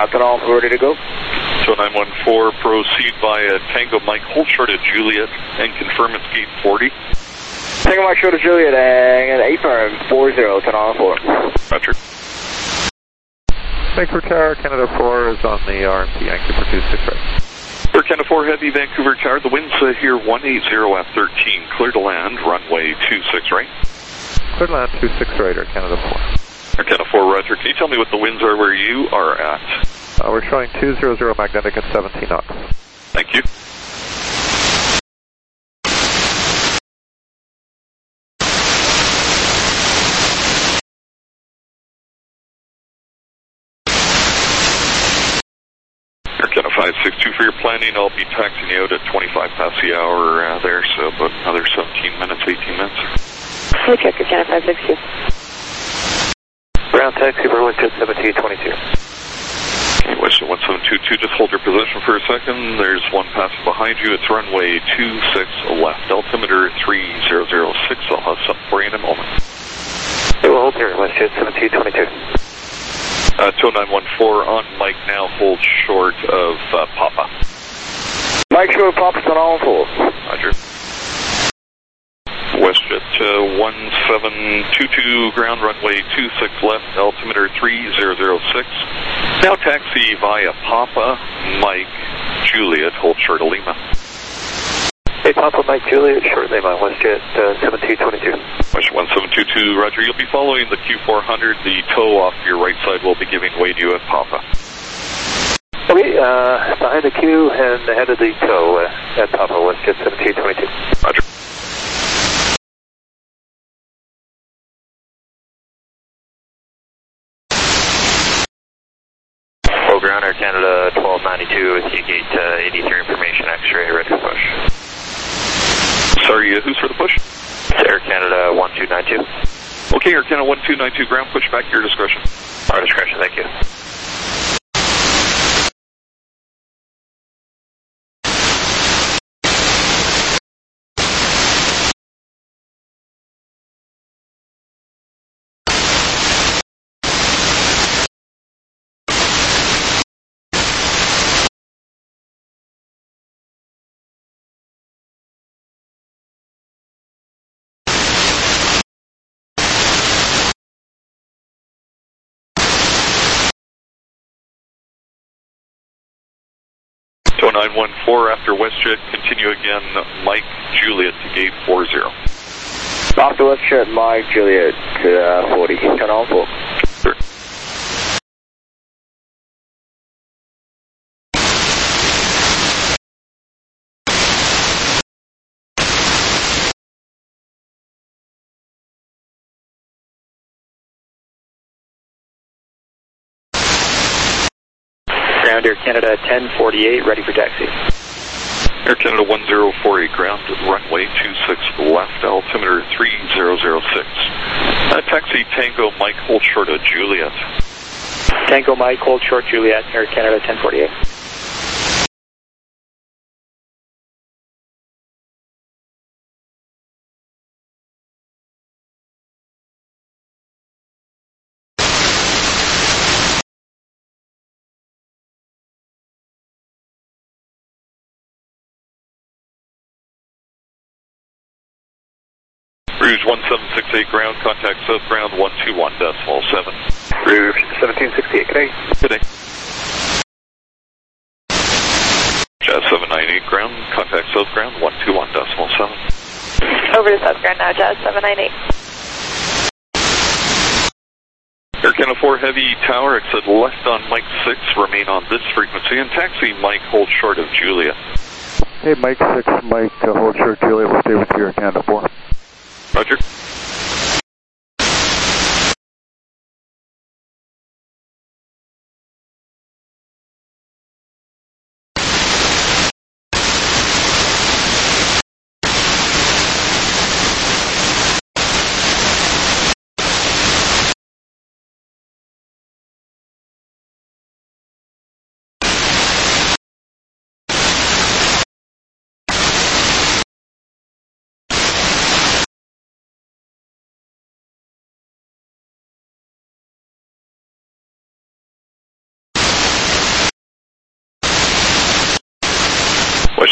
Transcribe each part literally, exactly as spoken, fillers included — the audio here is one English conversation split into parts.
Captain Alpha, ready to go. So nine one four, proceed via Tango Mike, hold short at Juliet, and confirm it's gate forty. Tango Mike, short at Juliet, and eight firm, four zero, ten on four. Roger. Vancouver Tower, Canada four is on the R M P, anchor for two six right. For Canada four Heavy, Vancouver Tower, the wind's uh, here one eighty at thirteen, clear to land, runway two six right. Clear to land two six right, or Canada four. Or Canada four, Roger. Can you tell me what the winds are where you are at? Uh, we're showing two zero zero magnetic at seventeen knots. Thank you. Canada five six two for your planning. I'll be taxiing you out at twenty-five past the hour uh, there, so about another seventeen minutes, eighteen minutes. We'll check your Canada five six two. Ground taxi, runway seventeen twenty-two. Okay, Western one seven two two, just hold your position for a second. There's one passing behind you. It's runway two six left, altimeter three zero zero six. I'll have something for you in a moment. It will hold here, Western seventeen twenty-two. Uh, two nine one four on Mike now, hold short of uh, Papa. Mike short of Papa's on all four. Roger. WestJet uh, one seven two two, ground runway two six left, altimeter three zero zero six. Now taxi via Papa, Mike, Juliet, hold short of Lima. Hey, Papa, Mike, Juliet, short Lima, WestJet uh, seventeen twenty-two. WestJet one seven two two, Roger. You'll be following the Q four hundred. The tow off your right side will be giving way to you at Papa. Okay, uh, behind the queue and ahead of the tow uh, at Papa, WestJet seventeen twenty-two. Roger. Full ground, Air Canada twelve ninety-two with you, gate uh, eighty-three information, X-ray, ready for push. Sorry, uh, who's for the push? Air Canada one two nine two. Okay, Air Canada one two nine two, ground push back, your discretion. Our discretion, thank you. two nine one four after WestJet, continue again, Mike, Juliet to gate four zero. After WestJet, Mike, Juliet to uh, forty, ten on four. Sure. Ground Air Canada ten forty-eight, ready for taxi. Air Canada one zero four eight, ground runway two six left, altimeter three zero zero six. Uh, taxi Tango Mike, hold short of Juliet. Tango Mike, hold short Juliet, Air Canada ten forty-eight. Rouge one seven six eight, ground, contact south ground one two one decimal seven. Rouge seventeen sixty-eight, good day. Good day. Jazz seven nine eight, ground, contact south ground one two one decimal seven. Over to South Ground now, Jazz seven nine eight. Air Canada four Heavy, tower, exit left on Mike six, remain on this frequency, and taxi Mike, hold short of Juliet. Hey, Mike six, Mike, uh, hold short Juliet, we'll stay with you, Air Canada four. Roger.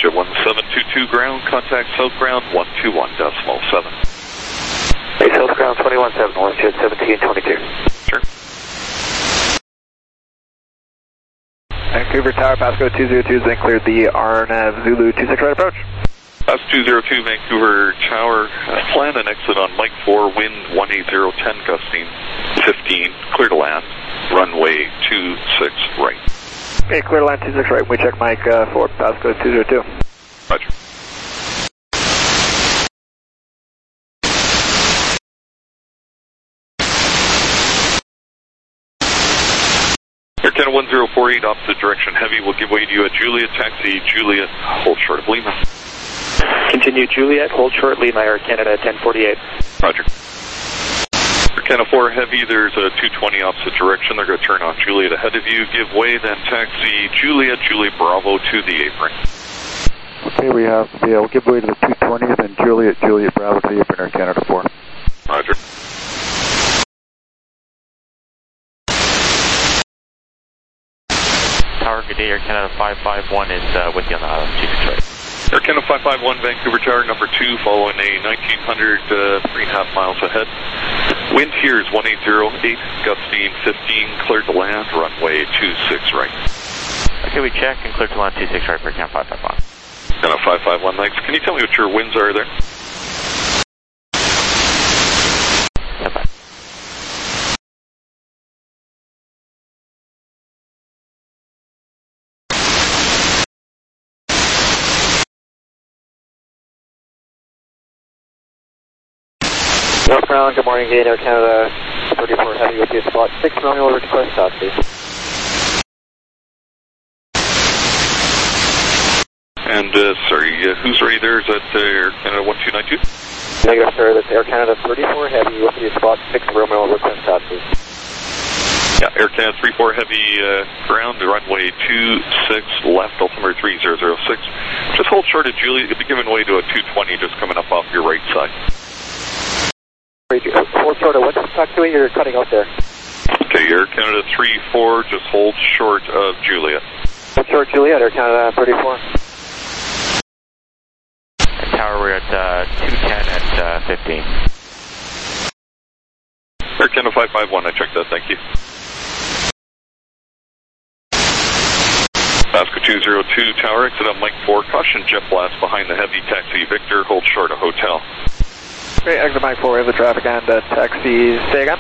Jet one seven two two ground, contact South Ground one two one decimal seven. Hey, South Ground twenty-one seven, WestJet seventeen twenty-two. Sure. Vancouver Tower, Pasco two zero two, then cleared the R N A V Zulu two six right approach. That's two zero two Vancouver Tower. Uh, plan an exit on Mike four, wind one eight zero, ten gusting fifteen, clear to land, runway two six right. Okay, clear to land two six right. We check Mike uh, four, Pasco two zero two. Roger. Air Canada one zero four eight, opposite direction heavy, will give way to you at Juliet, taxi Juliet, hold short of Lima. Continue Juliet, hold short Lima, Air Canada ten forty-eight. Roger. Air Canada four heavy, there's a two twenty opposite direction. They're going to turn on Juliet ahead of you. Give way, then taxi Juliet, Juliet Bravo to the apron. Okay, we have, yeah, we'll give way to the two twenty, then Juliet, Juliet Bravo to the apron, Air Canada four. Roger. Tower, good day, Air Canada five five one is uh, with you on the island, two six right. Air Canada five five one, Vancouver Tower, number two, following a nineteen hundred, uh, three and a half miles ahead. Wind here is one eight zero eight, gusting fifteen, cleared to land, runway two six right. Okay, we check and clear to land two six right for Canada five five one. Canada five five one, thanks. Can you tell me what your winds are there? Stand by. Northbound, good morning, Gate Air Canada thirty-four heavy with you at spot six, running over to Quest South, please. And, uh, sorry, uh, who's ready there? Is that uh, Air Canada one two nine two? Negative, sir, that's Air Canada thirty-four heavy with you at spot six, Romeo over Quest South, please. Yeah, Air Canada three four heavy, uh, ground, runway two six left, altimeter three zero zero six. Just hold short of Juliet, you'll be giving way to a two twenty just coming up off your right side. Hold short of what's the taxiway you're cutting out there? Okay, Air Canada three four, just hold short of Juliet. Hold short Juliet, Air Canada thirty-four. Tower, we're at uh, two ten at uh, fifteen. Air Canada five five one, I checked that, thank you. Pasco two zero two, Tower, exit on Mike four, caution jet blast behind the heavy, taxi Victor, hold short of hotel. Okay, exit Mike four, we have the traffic and uh, taxi, say again.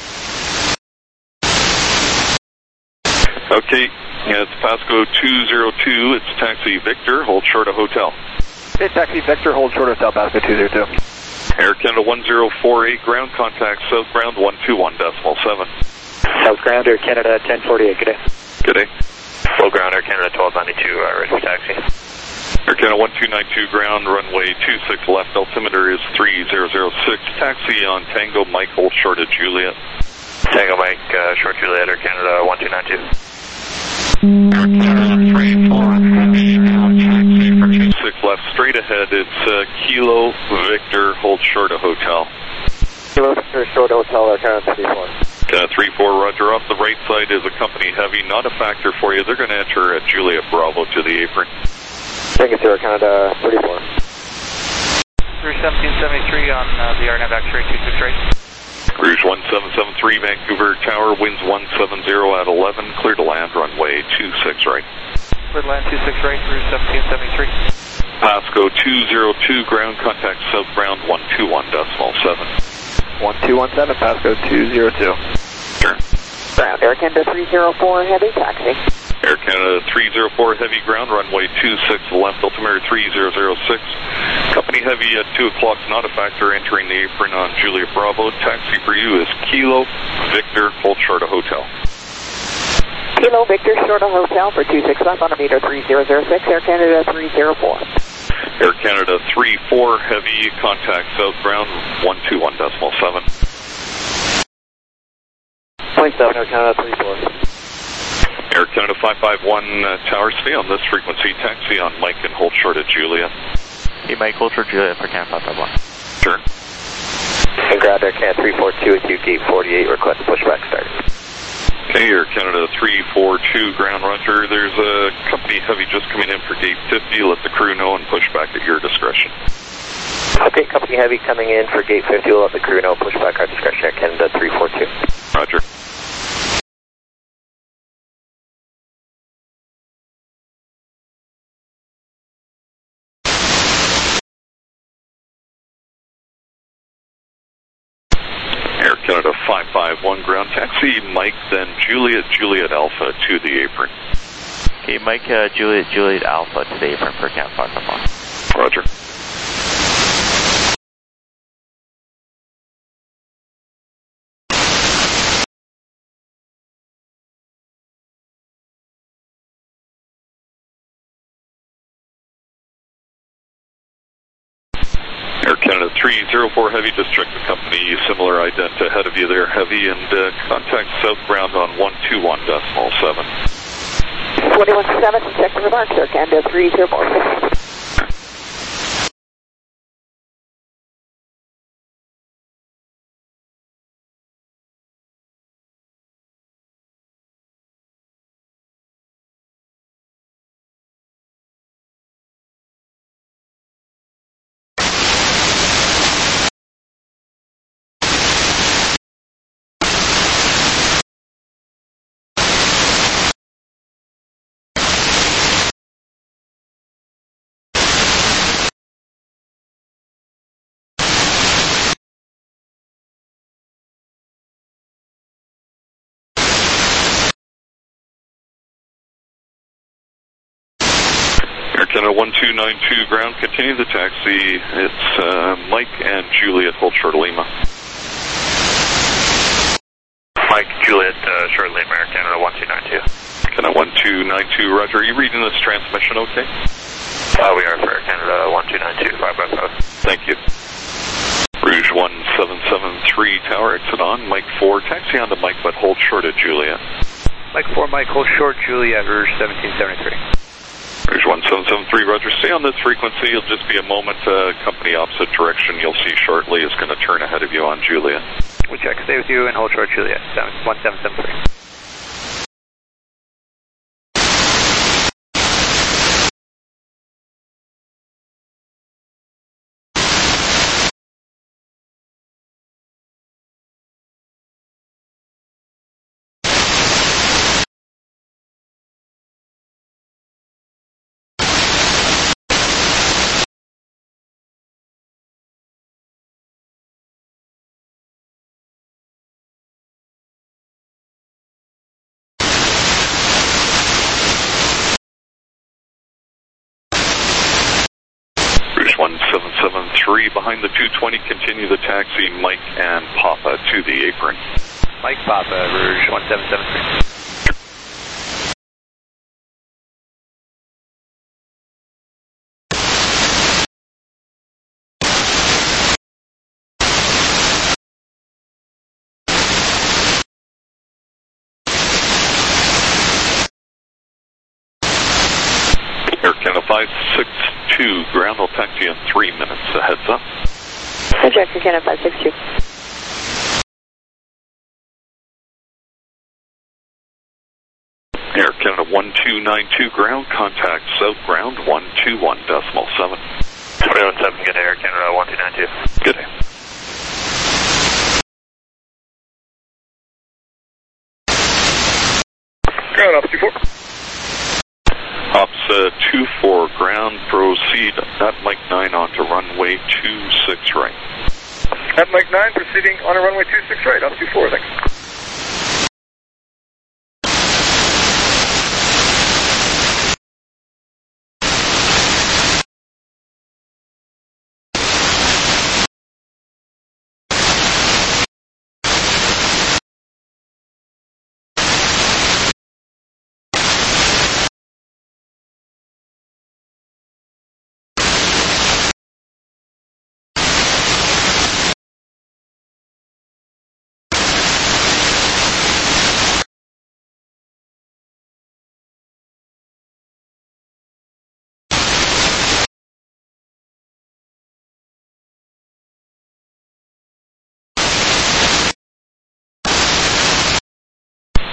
Okay, yeah, it's Pasco two zero two, it's taxi Victor, hold short of hotel. Okay, taxi Victor, hold short of Hotel, Pasco two zero two. Air Canada one zero four eight, ground contact, South Ground one two one decimal seven. South Ground, Air Canada ten forty-eight, good day. Good day. Low ground, Air Canada twelve ninety-two, uh, ready for taxi. Air Canada one two nine two, ground, runway two six left, altimeter is three zero zero six, taxi on Tango Mike, hold short of Juliet. Tango Mike, uh, short Juliet, Air Canada one two nine two. Air Canada three four heavy, now taxi for two six left, straight ahead, it's uh, Kilo Victor, hold short of hotel. Kilo Victor, short hotel, Air Canada thirty-four. Canada three four, roger, off the right side is a company heavy, not a factor for you, they're going to enter at Juliet Bravo to the apron. Thank you, sir, Canada thirty-four. Rouge seventeen seventy-three on uh, the R N A V X-ray two six right. Rouge one seven seven three, Vancouver Tower, winds one seven zero at eleven, clear to land, runway two six right. Clear to land two six right, Rouge seventeen seventy-three. Pasco two zero two, ground contact South Ground one two one decimal seven. one two one seven, Pasco two zero two. Sure. Ground, Air Canada three zero four, heavy taxi. Air Canada three zero four, heavy ground, runway two six left, altimeter three zero zero six. Company heavy at two o'clock, not a factor, entering the apron on Juliet Bravo. Taxi for you is Kilo Victor, hold short of hotel. Kilo Victor, short of hotel for two six left on a meter three zero zero six, Air Canada three zero four. Air Canada three four, heavy, contact South Ground one two one decimal seven. Point seven, Air Canada three four. Air Canada five five one, uh, Tower, stay on this frequency, taxi on Mike and hold short of Juliet. Hey Mike, hold for Juliet for Canada five five one. Sure. And ground Air Canada three four two with you, gate forty-eight, request pushback start. Okay, Air Canada three four two, ground roger. There's a company heavy just coming in for gate fifty. Let the crew know and push back at your discretion. Okay, company heavy coming in for gate fifty. We'll let the crew know, push back our discretion. Air Canada three four two. Roger. Air Canada five five one, ground taxi, Mike, then Juliet, Juliet Alpha to the apron. Okay, Mike, uh, Juliet, Juliet Alpha to the apron for Camp five five one. Roger. Air Canada three zero four Heavy, just check the company, similar ident ahead of you there, Heavy, and uh, contact southbound on one two one decimal seven. twenty-one seven, check the remarks, Air Canada three zero four. Air Canada one two nine two, ground, continue the taxi. It's uh, Mike and Juliet, hold short of Lima. Mike, Juliet, uh, short Lima, Air Canada one two nine two. Canada one two nine two, roger. Are you reading this transmission okay? Uh, we are for Air Canada one two nine two, five by five. Thank you. Rouge one seven seven three, tower exit on. Mike four, taxi on to Mike, but hold short of Juliet. Mike four, Mike, hold short, Juliet, Rouge seventeen seventy-three. Rouge one seven seven three, roger. Stay on this frequency. It'll just be a moment. Uh, company opposite direction you'll see shortly is going to turn ahead of you on Juliet. We'll check, stay with you and hold short, Juliet, one seven seven three. one seven seven three, behind the two twenty, continue the taxi, Mike and Papa to the apron. Mike Papa, Rouge one seven seven three. Air Canada five six two, ground, will taxi in three minutes, a heads up. Check, Air Canada five six two. Air Canada one two nine two, ground, contact south ground one two one decimal seven. twenty-one seven, good day, Air Canada one two nine two. Good day. Ground, ops two four. Ops uh, two four, ground, proceed at Mike nine onto runway two six right. At Mike nine, proceeding on a runway two six right, ops two four, thanks.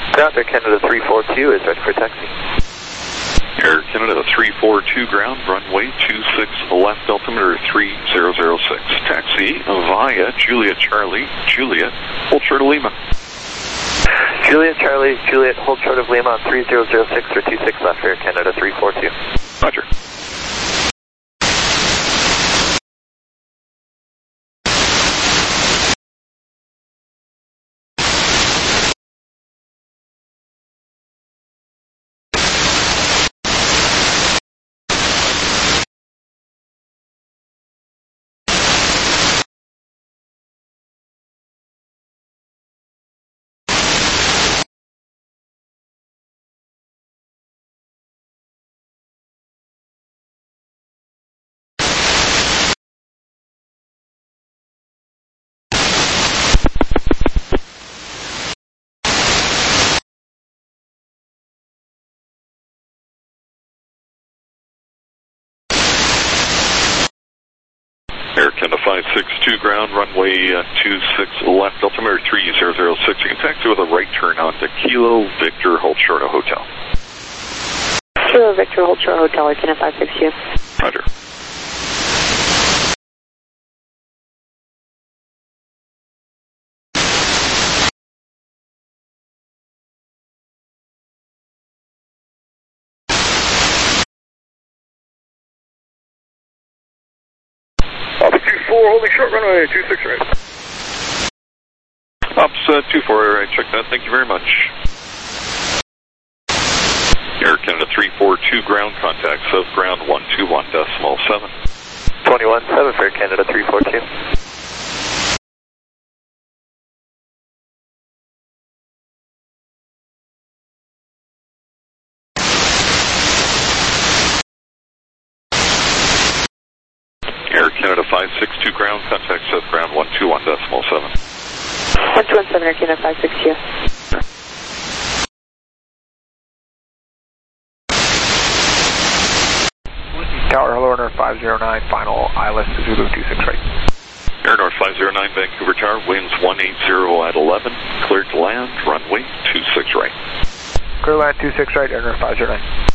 Ground Air Canada three four two is ready for taxi. Air Canada three four two ground, runway two six left, altimeter three zero zero six. Taxi via Juliet Charlie, Juliet, hold short of Lima. Juliet Charlie, Juliet, hold short of Lima on three zero zero six for two six left, Air Canada three four two. Roger. Air Canada five six two ground, runway uh, two six left, altimeter three zero zero six. You can taxi with a right turn onto Kilo Victor, hold short of hotel. Kilo Victor, hold short hotel, Air Canada five six two. Roger. Alpha two four, holding short runway two six right. Ops uh, two four, I checked that, thank you very much. Air Canada three four two ground, contact south ground one two one decimal seven. twenty-one seven for Air Canada three four two. Air Canada five six two ground, contact south ground one two one decimal seven. one two one seven, Air Canada five six two. Tower, hello, Air five zero nine, final I L S to Zulu two six right. Air North five zero nine, Vancouver Tower, winds one eight zero at eleven, cleared to land, runway two six right. Clear land two six right, Air North five zero nine.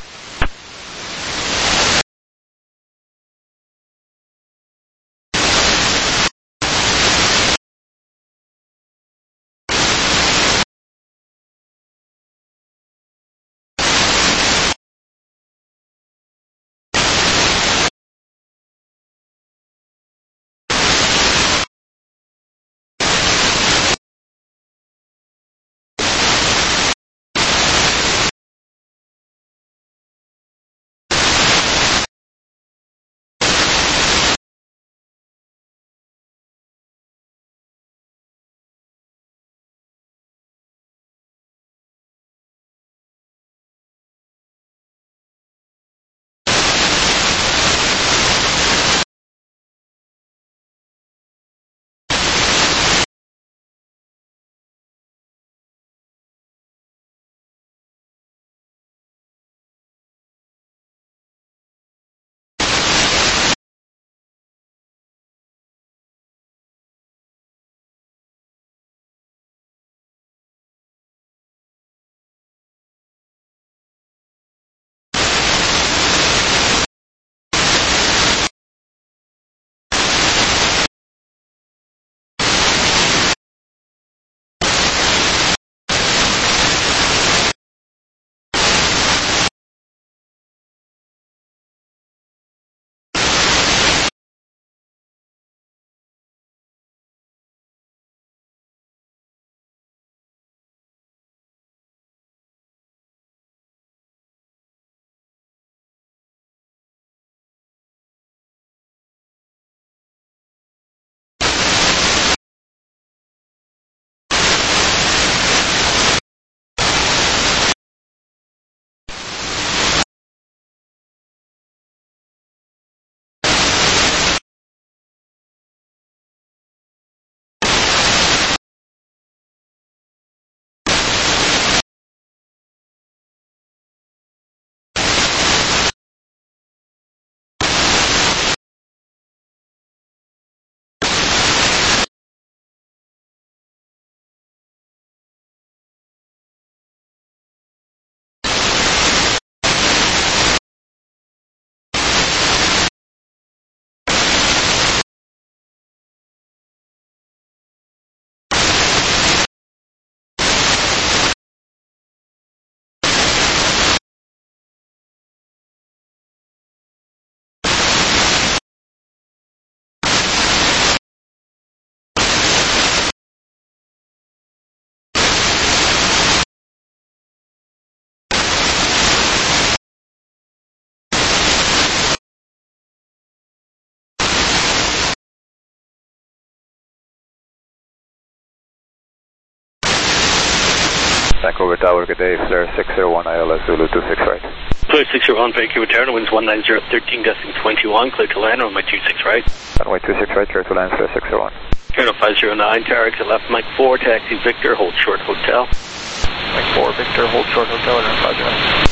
Vancouver Tower, good day, Flare six zero one I L S Zulu two six right. Flare six zero one, Vancouver Tower, winds one nine zero, thirteen gusting twenty-one, clear to land on my two six right. Runway two six right, clear to land, Flare six zero one. Colonel five zero nine, tower exit left, Mike four, taxi Victor, hold short hotel. Mike four, Victor, hold short hotel, and five zero nine.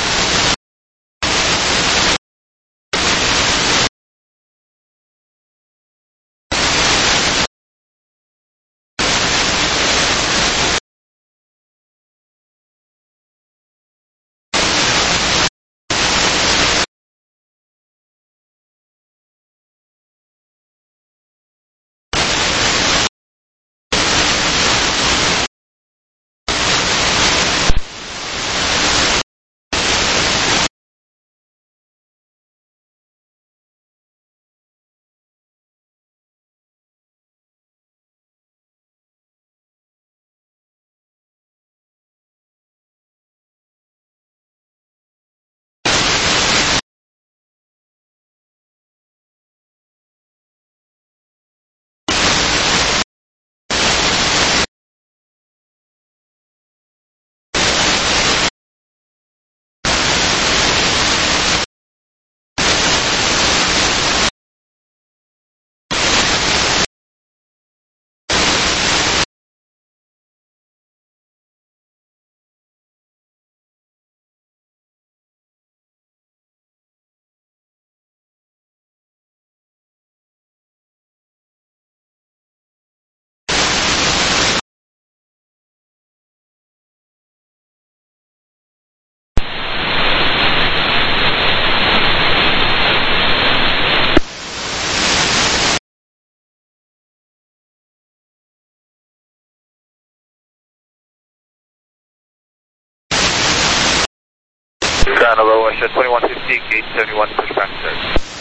Ground over, Westjet twenty-one fifty, gate seventy-one, pushback, sir.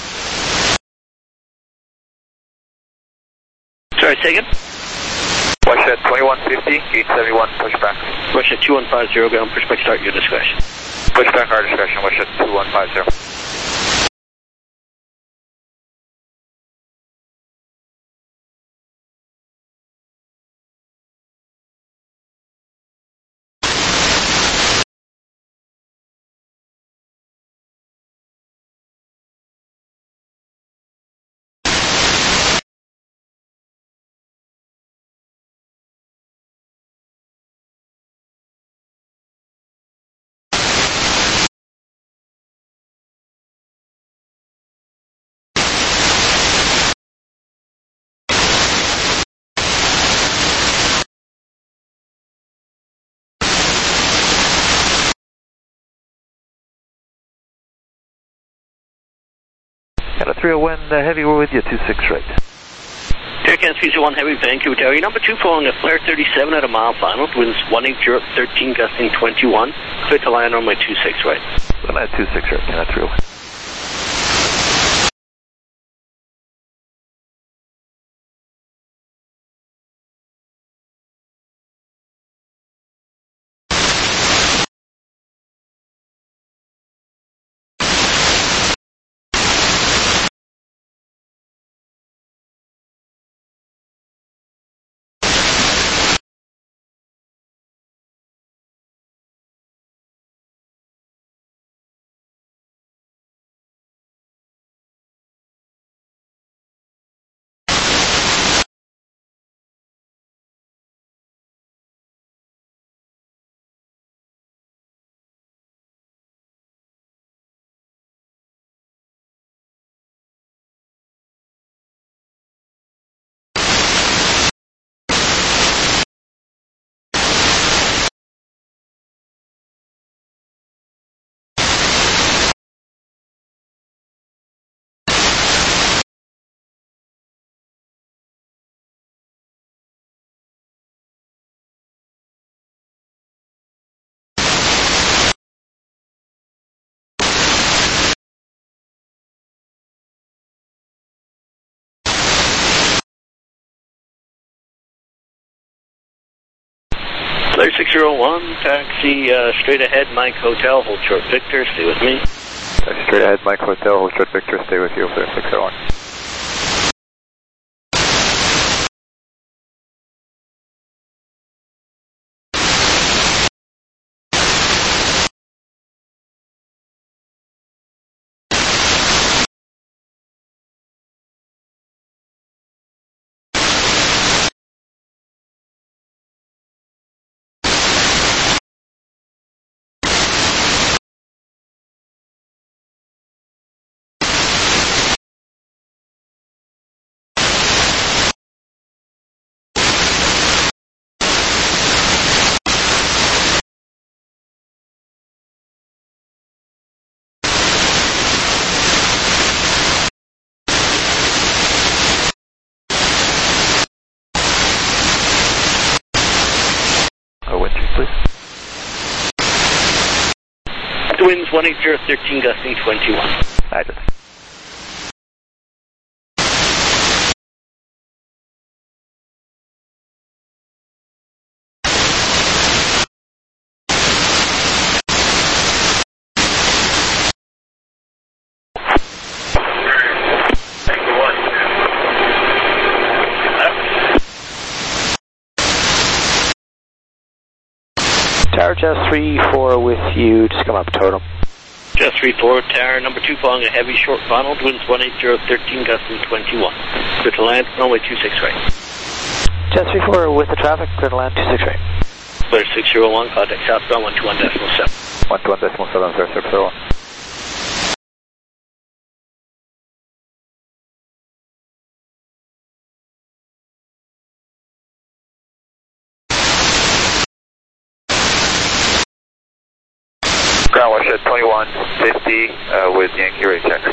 Sorry, say again? Westjet twenty-one fifty, gate seventy-one, pushback. Westjet two one five zero, ground pushback, start your discretion. Pushback, our discretion, Westjet two one five zero. Got a three oh one uh, heavy, we're with you, two six right. Air Canada three zero one Heavy, Vancouver Tower. Your number two following a flare thirty-seven at a mile final. Winds one eight zero, thirteen gusting twenty-one. Clear to land on my two six right. Land two six right, Canada three oh one. Flare six zero one, taxi uh, straight ahead, Mike Hotel, hold short Victor, stay with me. Straight ahead, Mike Hotel, hold short Victor, stay with you, Flare six zero one. Winds one eight zero, thirteen, gusting twenty-one. Roger. Tower Jazz three four with you, just come up total. Jazz three four, tower number two following a heavy short final, winds one eight zero, thirteen, gusting twenty-one. Clear to land, runway two six right. Jazz three four with the traffic, clear to land two six right. Clear six zero one, contact southbound one two one decimal seven. one two one decimal seven, sir, six zero one. Ground wash at twenty-one fifty uh, with Yankee Ray taxi.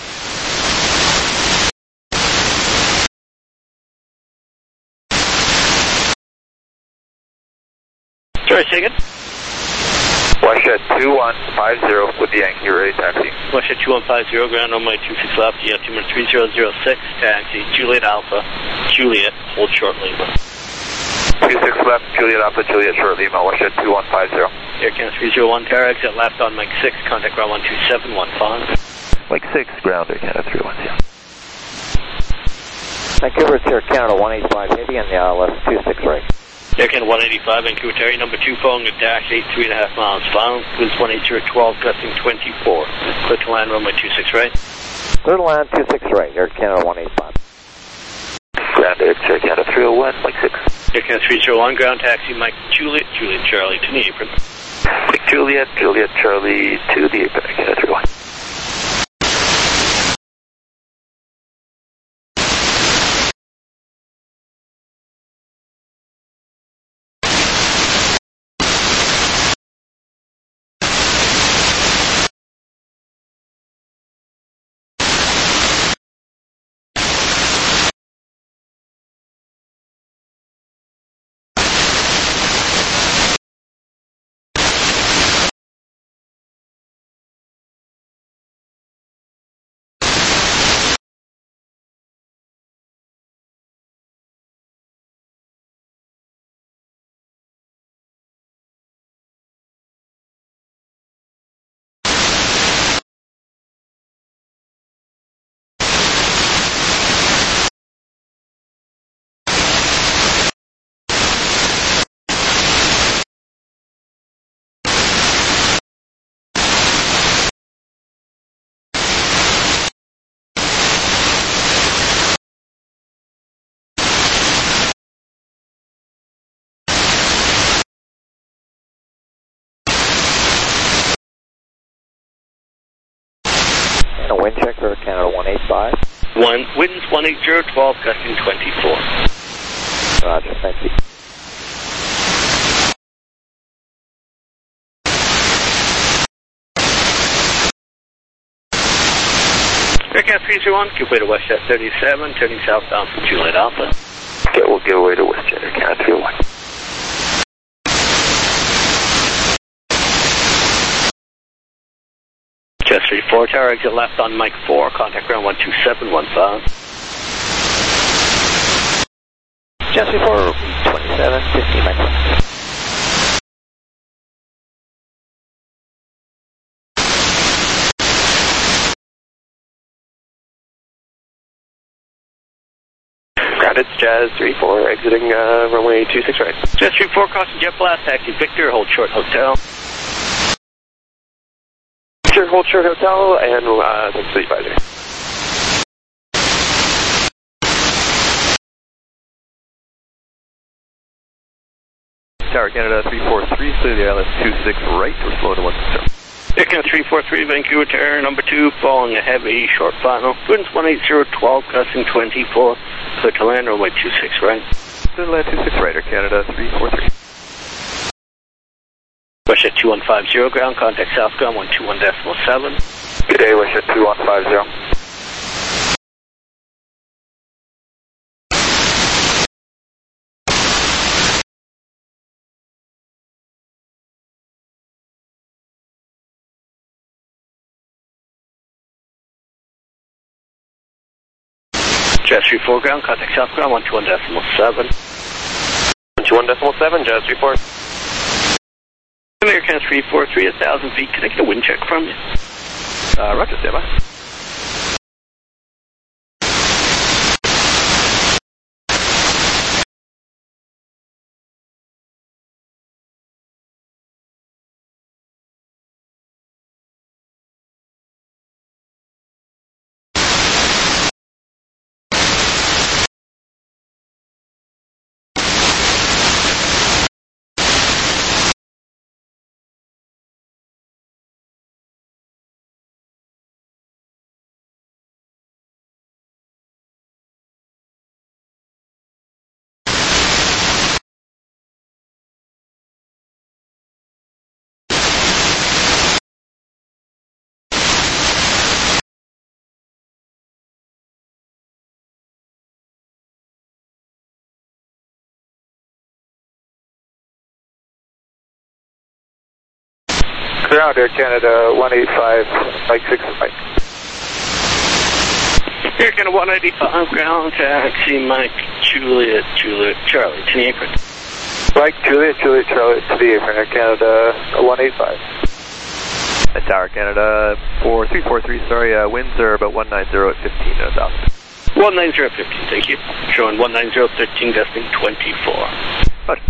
Sorry, say again? Wash at two one five zero with the Yankee Ray taxi. Wash at two one five zero, ground on my two six left, you have altimeter three zero zero six, taxi, Juliet Alpha, Juliet, hold short Lima. two six left, Juliet Alpha, Juliet short Lima, wash at two one five zero. Air Canada three zero one, tower exit left on Mike six, contact ground one two seven one five. Mike six, ground Air Canada three one zero. Vancouver, it's Air Canada one eighty-five heavy and the I L S two six right. Air Canada one eighty-five, Vancouver Terry, number two following a dash eight three and a half miles final, winds one eight zero twelve, gusting twenty-four. Clear to land, runway two six right. Clear to land two six right, Air Canada one eighty-five. Ground Air Canada three oh one, Mike six. Air Canada three zero one, ground taxi, Mike Juliet, Juliet Charlie to the apron. Mike Juliet, Juliet Charlie to the apron, Air Canada three oh one. And a wind check for Air Canada one eighty-five. One, winds one eight zero twelve, gusting twenty-four. Roger, thank you. Air Canada three zero one, give way to WestJet thirty-seven, turning southbound from Juliet Alpha. Okay, we'll give away to WestJet Air Canada three oh one. Jazz three four, tower exit left on Mike four, contact ground one two seven one five. Jazz three four, twenty-seven fifty, Mike one. Ground, it's Jazz three four, exiting uh, runway two six right. Jazz three four, crossing jet blast, taxi Victor, hold short hotel. Victor, hold short hotel, and uh, thanks for the advisory. Tower Canada three four three, clear the I L S two six right, we're slow to one zero. Air Canada three four three, Vancouver Terror, number two, following a heavy short final, winds one eight zero twelve, gusting twenty-four, clear to land, runway two six right. Clear to land two six right, Air Canada three four three. WestJet two one five zero, ground contact southbound one two one decimal seven. Good day, WestJet two one five zero. Jazz three four ground, contact south ground, one two one decimal seven. one two one decimal seven, Jazz three four. American three four three, one thousand feet. Can I get a wind check from you? Uh, roger, stand by. Ground Air Canada one eight five, Mike six, Mike. Air Canada one eighty-five, ground taxi, Mike, Juliet, Juliet, Charlie, to the apron. Mike, Juliet, Juliet, Charlie, to the apron, Air Canada one eight five. At Tower Canada four three four three, sorry, uh, winds are about one nine zero at fifteen uh, south. one nine zero at fifteen, thank you. Showing one nine zero thirteen, gusting twenty-four. Roger.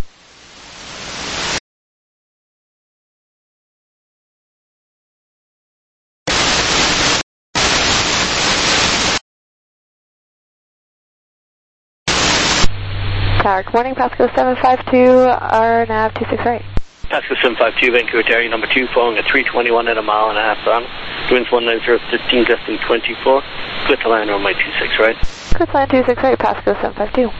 Tower, good morning, Pasco seven five two, R nav two six right. Pasco seven five two, Vancouver Terry, number two, following at three twenty-one at a mile and a half down. Winds one nine zero fifteen, gusting twenty-four. Clear to land on my two six right. Clear to land two six right, Pasco seven five two.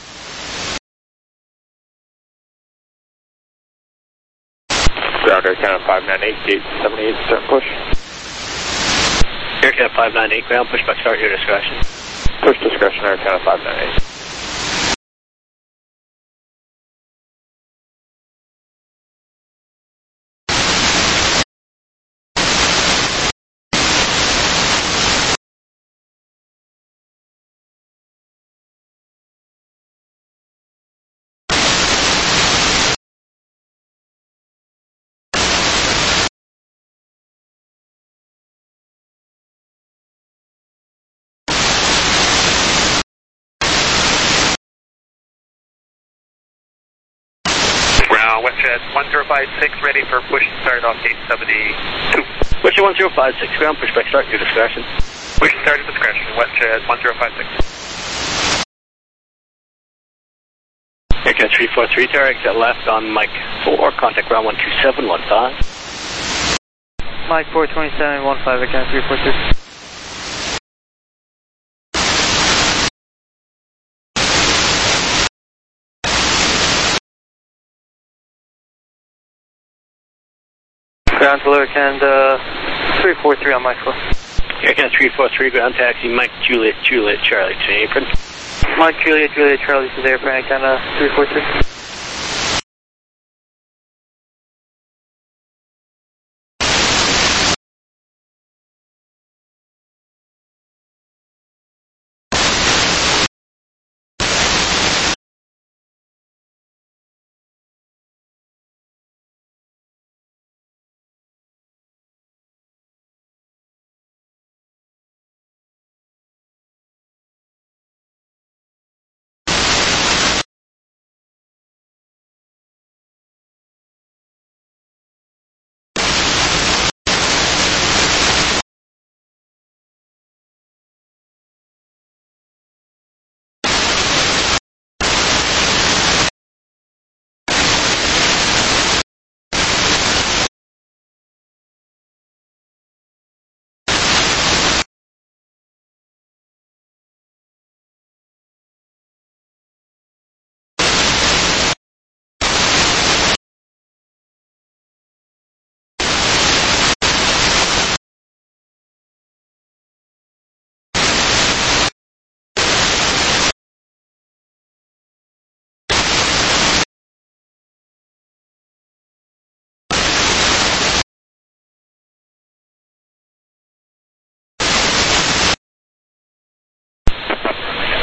Ground Air Canada five nine eight, gate seventy-eight, start push. Air Canada five nine eight, ground, push back, start your discretion. Push discretion, Air Canada five nine eight. Westjet one zero five six, ready for push start off gate seventy-two. Westjet one zero five six, ground, push back, start your discretion. Push start at discretion, Westjet one zero five six. Aircat three four three, tower, exit left on Mike four, contact ground one two seven one five. Mike four twenty-seven one five, Aircat three four three. Ground to Air Canada three four three on Mike four. Air Canada three four three, ground taxi, Mike, Juliet, Juliet, Charlie, to the apron. Mike, Juliet, Juliet, Charlie, to the apron, Air Canada three four three.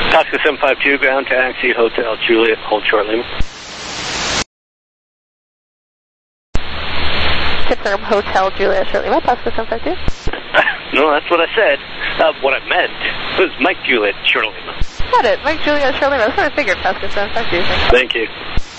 Pasco seven five two, ground taxi, Hotel Juliet, hold short Lima. Confirm Hotel Juliet, short Lima, Pasco seven five two. No, that's what I said. Uh, what I meant was Mike Juliet, short Lima. Got it, Mike Juliet, short Lima. That's what I figured, Pasco seven five two. Thank you.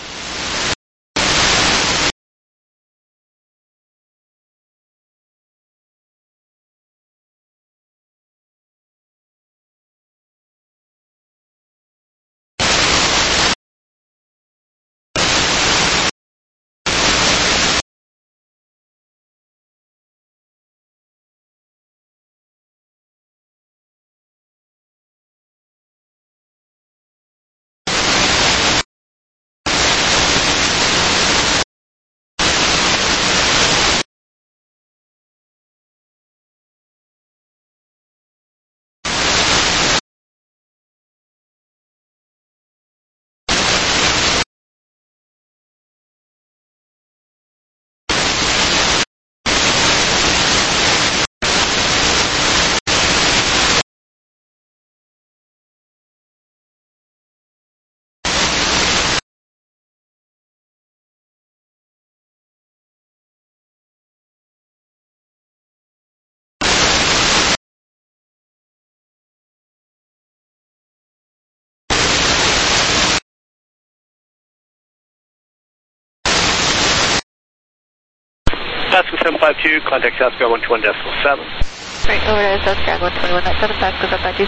Pasco seven five two, contact South Ground one twenty decimal seven. Right, over to South Ground one twenty-one point seven, Pasco seven five two.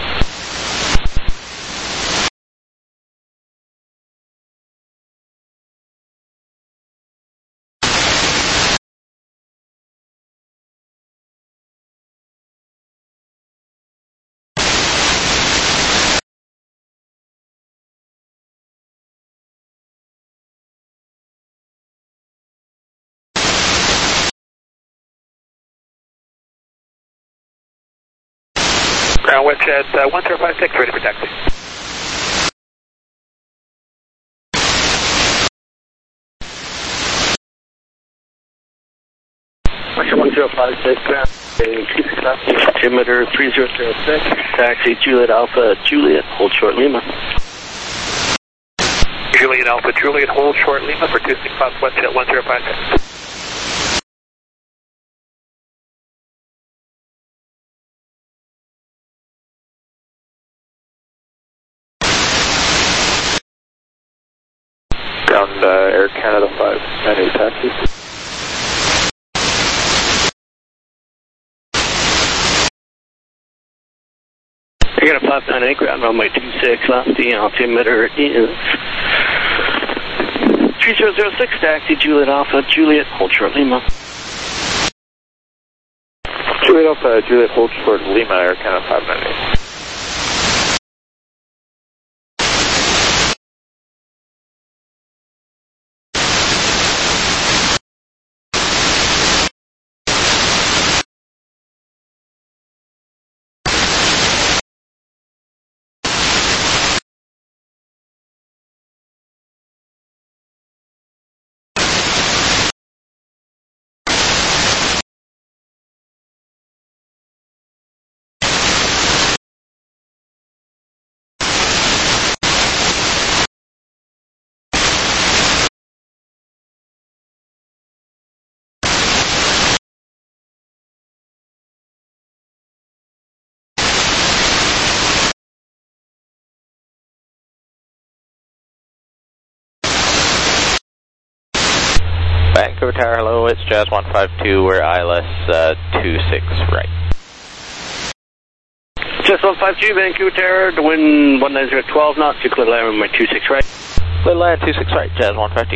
Ground West at uh, one zero five six, ready for taxi. one zero five six, ground, altimeter three zero zero six, taxi Juliet Alpha Juliet, hold short Lima. Juliet Alpha Juliet, hold short Lima for two six five West at one zero five six. Ground uh, Air Canada five nine eight taxi. I got a five nine eight ground runway two six left, the altimeter is three zero zero six, taxi Juliet Alpha Juliet, hold short Lima. Juliet Alpha Juliet, hold short Lima, Air Canada five nine eight. Vancouver Tower, hello, it's Jazz one five two, we're I L S uh, two six right. Jazz one five two, Vancouver Tower, the wind one nine zero twelve knots, you clear land runway two six right. Clear land two six right, Jazz one five two.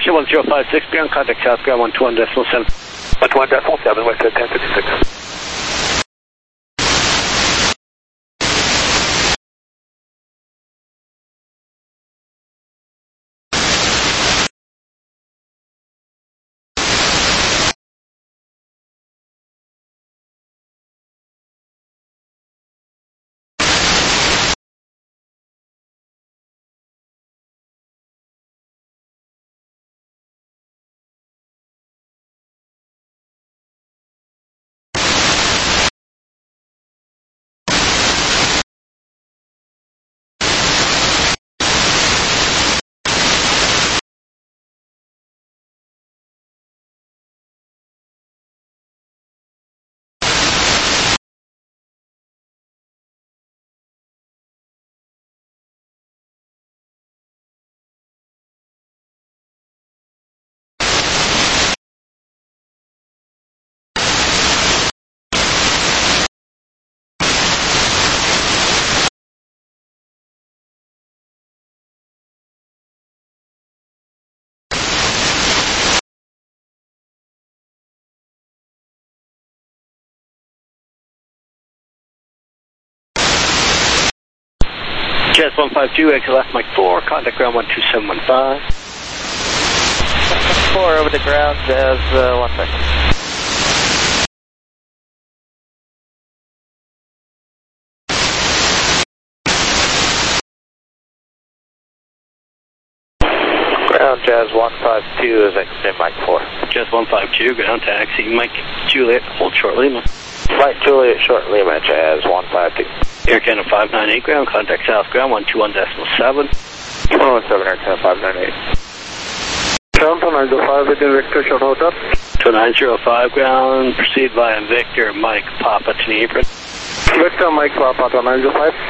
Scotia one zero five six, ground contact south, ground one two one decimal seven. one two one decimal seven, west at ten fifty-six. Jazz one five two, exit left Mike four, contact ground one two seven one five. four over the ground, Jazz uh, one five two. Ground Jazz one five two is exiting Mike four. Jazz one five two, ground taxi, Mike Juliet, hold short Lima. Mike Juliet, short Lima, Jazz one five two. Air Canada five nine eight, ground contact south, ground one two one decimal seven. one one seven, Air Canada five nine eight. Ground two nine zero five, within Victor, short hotel. two nine zero five, ground, proceed via Victor, Mike, Papa to the apron. Victor, Mike, Papa, two nine zero five.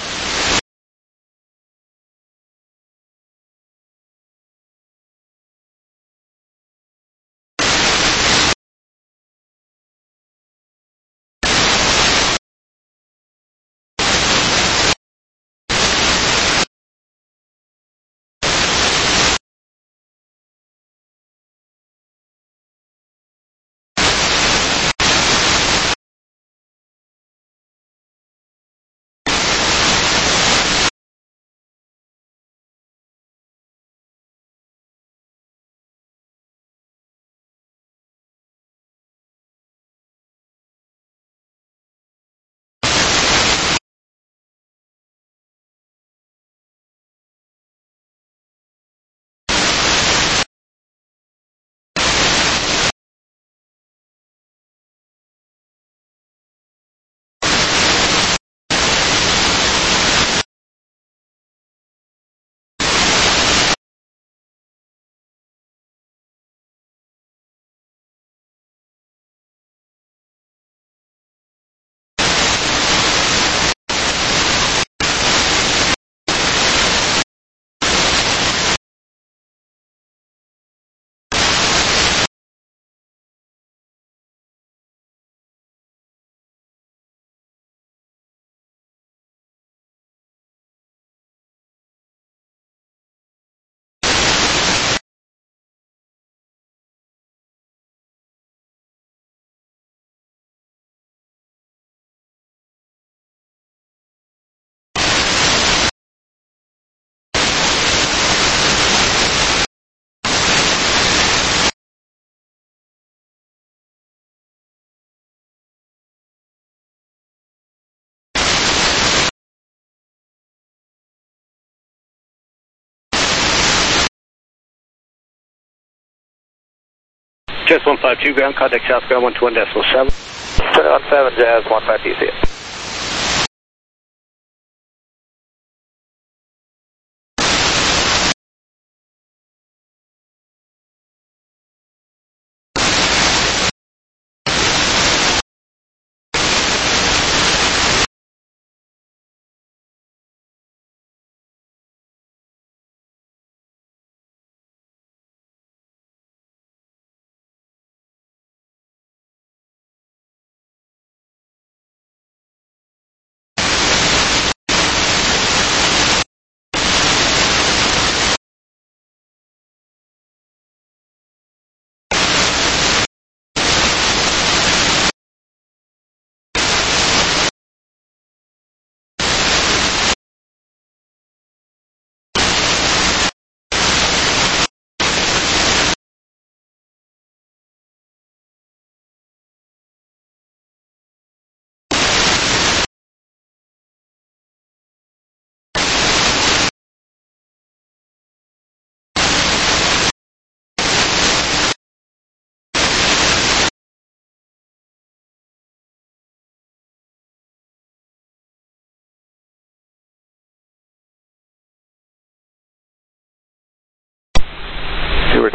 Jazz one five two, ground contact south, ground one two one decimal seven. two one seven, Jazz one five two, see ya.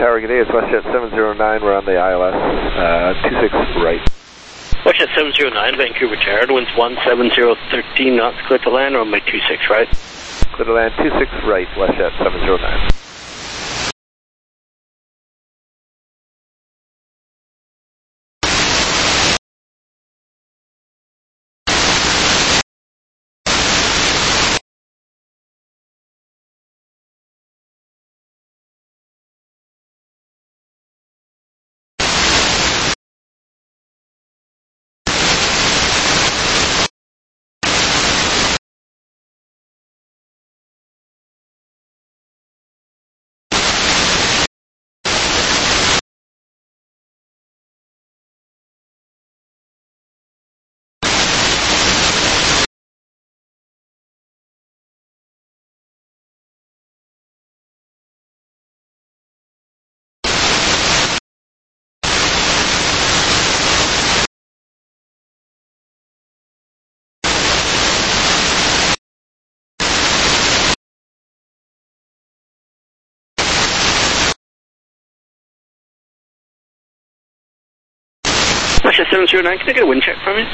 Tower, good day. It's WestJet seven zero nine. We're on the I L S, uh, two six right. WestJet seven zero nine, Vancouver Tower, winds one seven zero, thirteen knots, clear to land, runway two six right. Clear to land, two six right, WestJet seven zero nine. WestJet seven zero nine, can I get a wind check from you?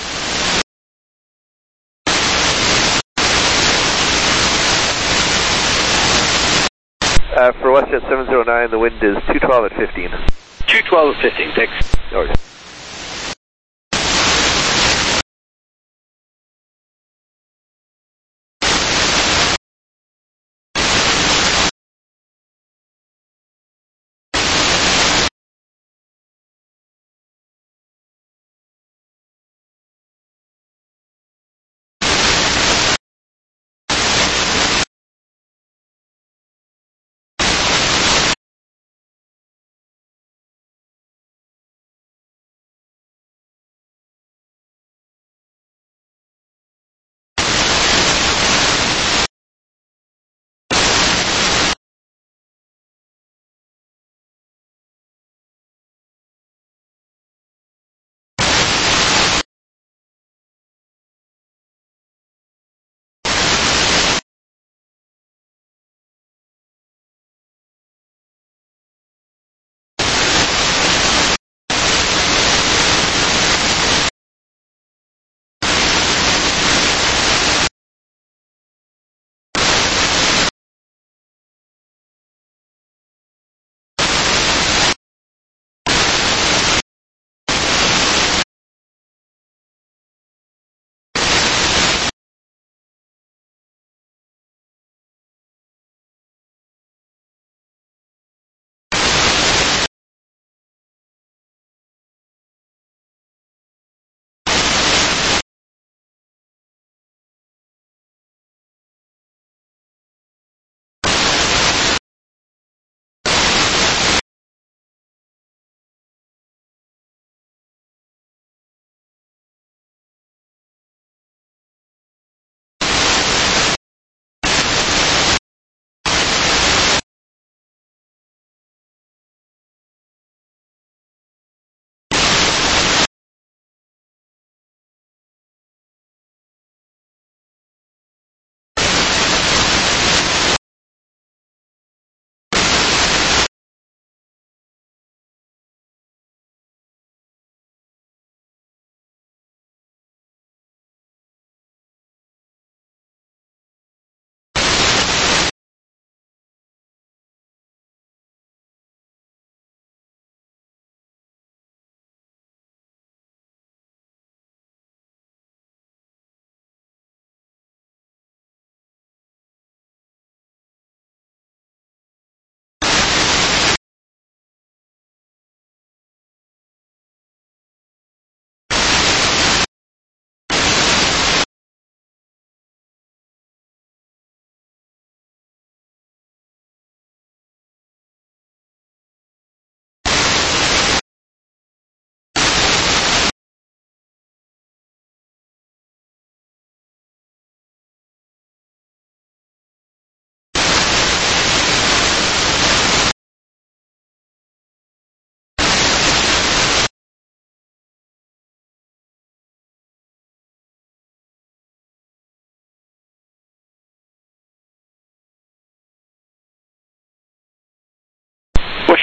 Uh, for WestJet seven zero nine, the wind is two twelve at fifteen. two twelve at fifteen, thanks. Okay.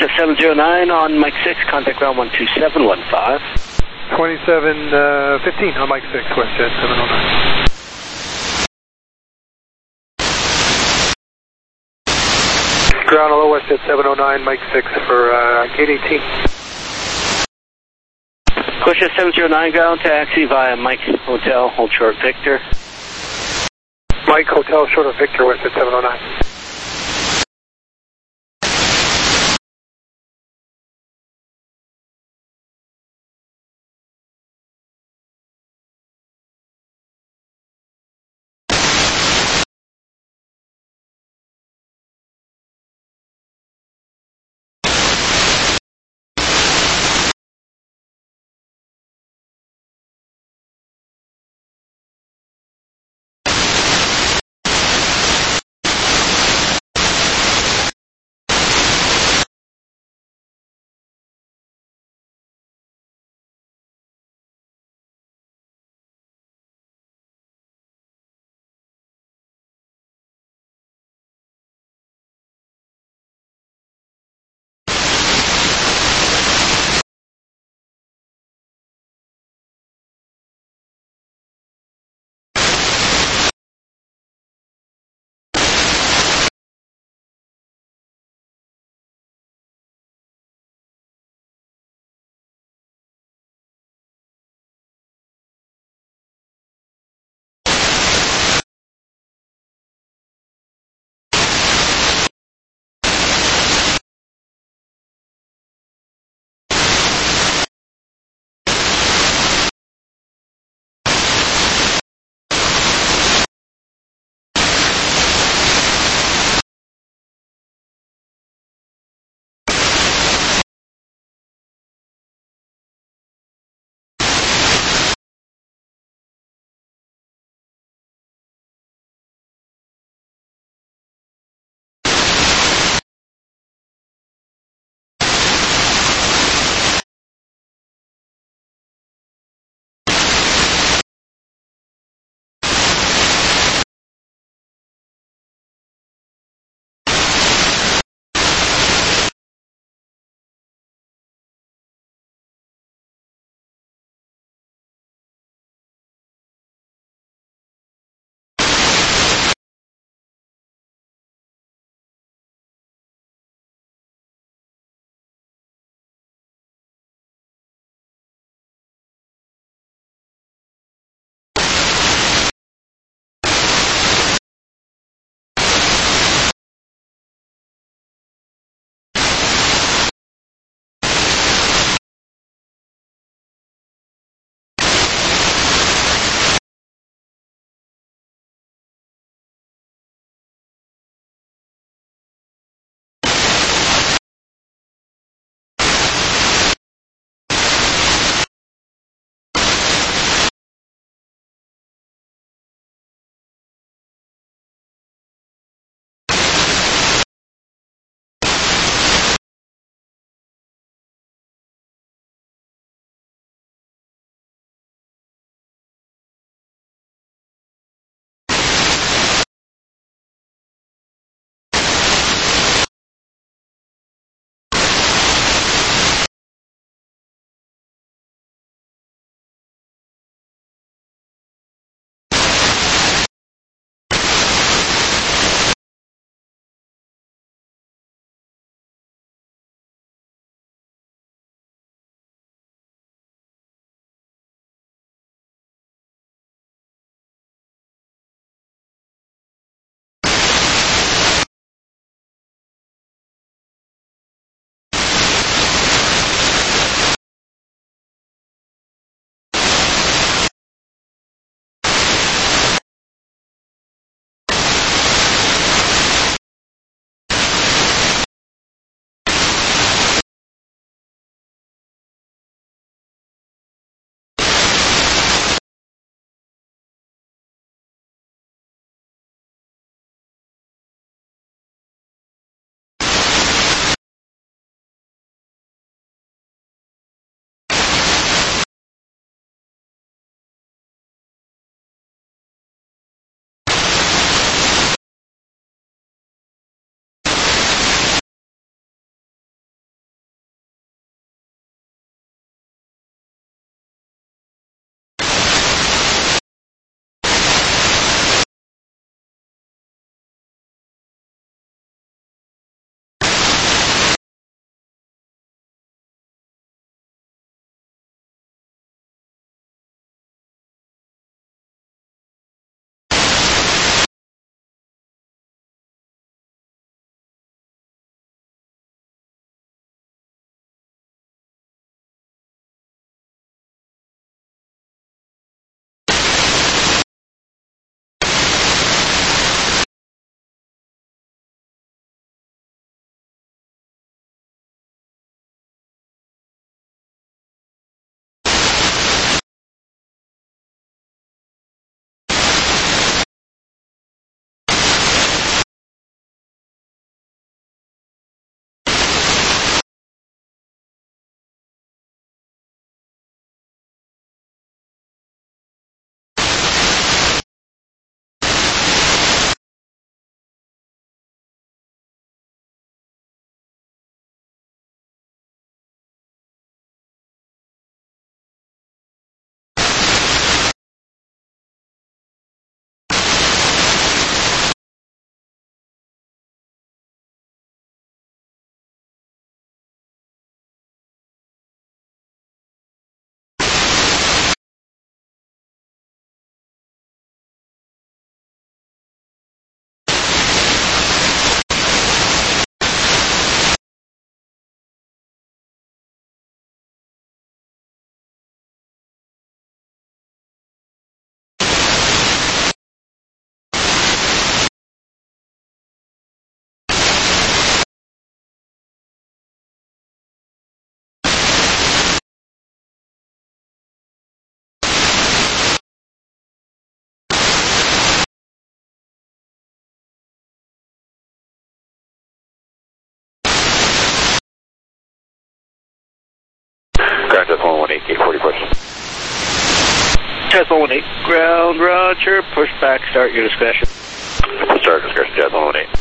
Square seven zero nine on Mike six, contact ground one two seven one five. twenty-seven fifteen on Mike six, WestJet seven oh nine. Ground hello, WestJet seven oh nine, Mike six for uh, gate eighteen. Question seven zero nine ground, taxi via Mike Hotel, hold short Victor. Mike Hotel, short of Victor, WestJet seven oh nine. one eight, ground, roger, push back, start your discretion. Start discretion, Jazz one one eight.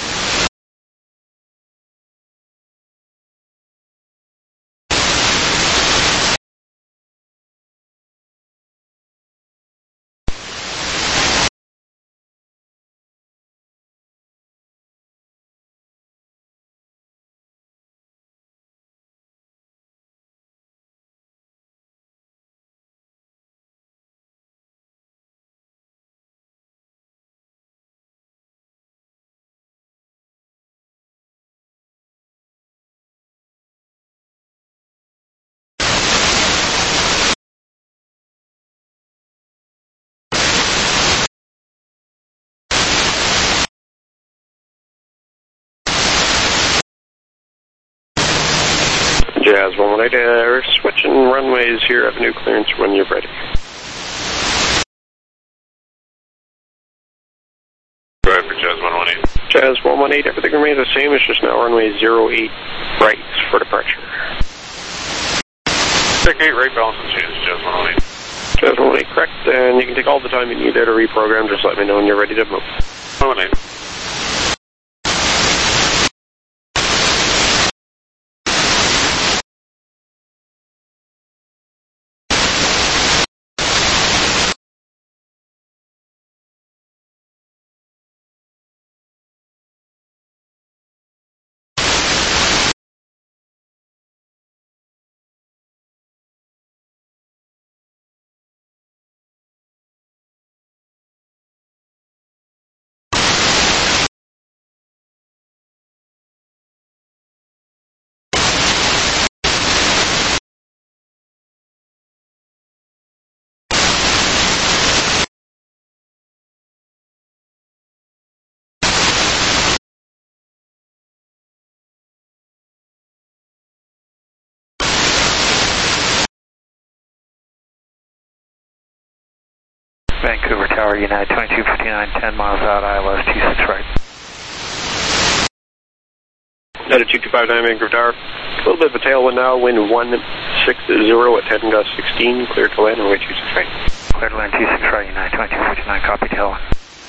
Jazz one one eight, uh, we're switching runways here, avenue clearance when you're ready. Go ahead for Jazz one one eight. Jazz one one eight, everything remains the same, it's just now runway zero eight right for departure. Check eight, right balance and change, Jazz one one eight. Jazz one one eight, correct, and you can take all the time you need there to reprogram, just let me know when you're ready to move. one one eight. Vancouver Tower, United twenty-two fifty-nine, ten miles out, I L S two six right. United two two five nine, Vancouver Tower. A little bit of a tailwind now, wind one sixty at ten gust sixteen, clear to land, runway two six right. Clear to land two six right, United twenty-two fifty-nine, copy tailwind.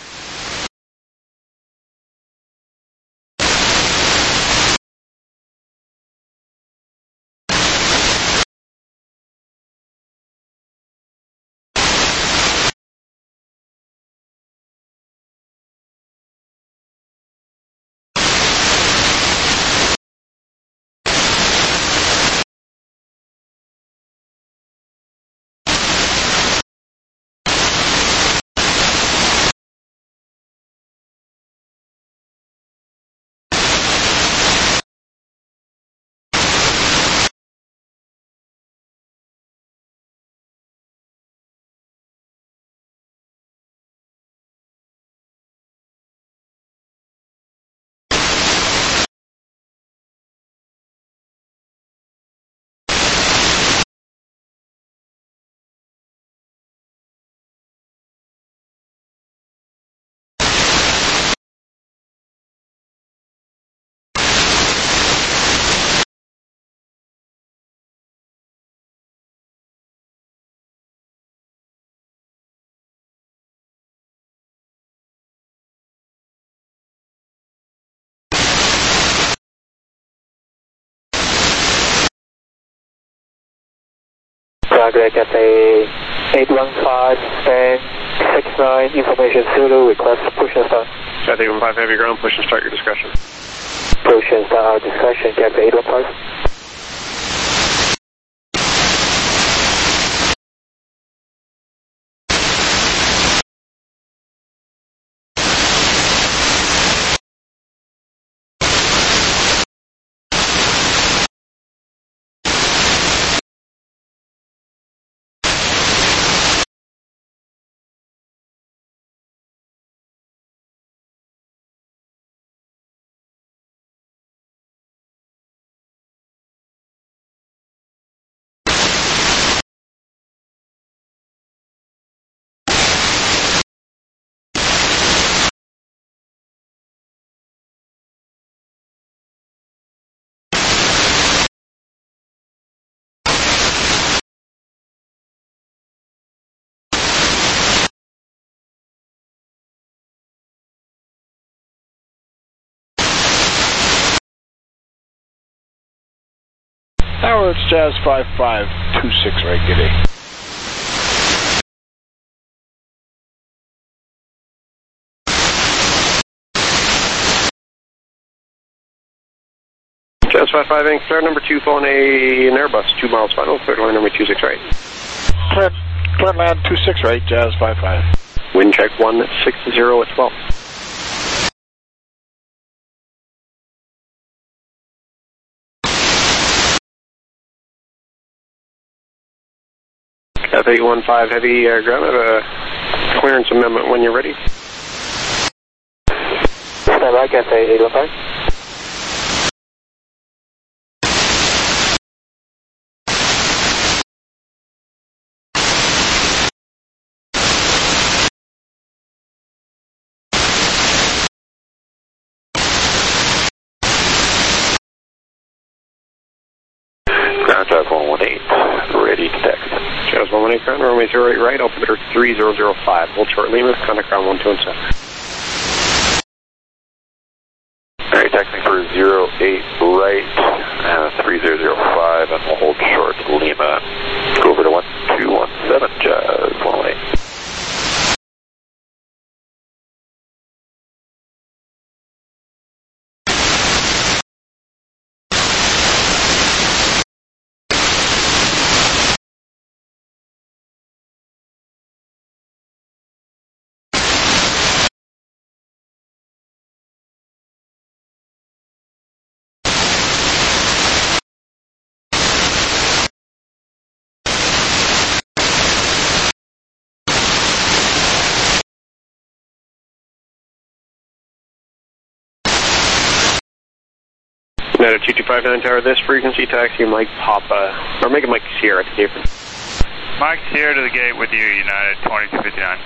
Roger, Cathay eight one five and six nine, information Zulu, request push and start. Cathay eight one five, heavy ground, push and start your discussion. Push and start our discussion, Cathay eight one five. Tower, it's Jazz five five two six, right, giddy. Jazz five five, Anchor number two, phone a, an Airbus, two miles final, clear to line number two six right. Clear, clear land two six right, Jazz five five. Wind check one six zero at twelve. F eight one five Heavy uh, ground at a clearance amendment when you're ready. Stand by, Cafe eight one five. Ground Jazz one one eight, ready to text. Jazz one one eight, ground runway zero eight right, altimeter three zero zero five, hold short Lima, contact ground one two one seven. Alright, taxing for zero eight right, uh, three zero zero five, and we'll hold short Lima. Go over to one two one seven, Jazz one one eight. United two two five nine Tower, this frequency taxi Mike Papa, or make it Mike Sierra at the gate. Mike Sierra to the gate with you, United twenty-two fifty-nine.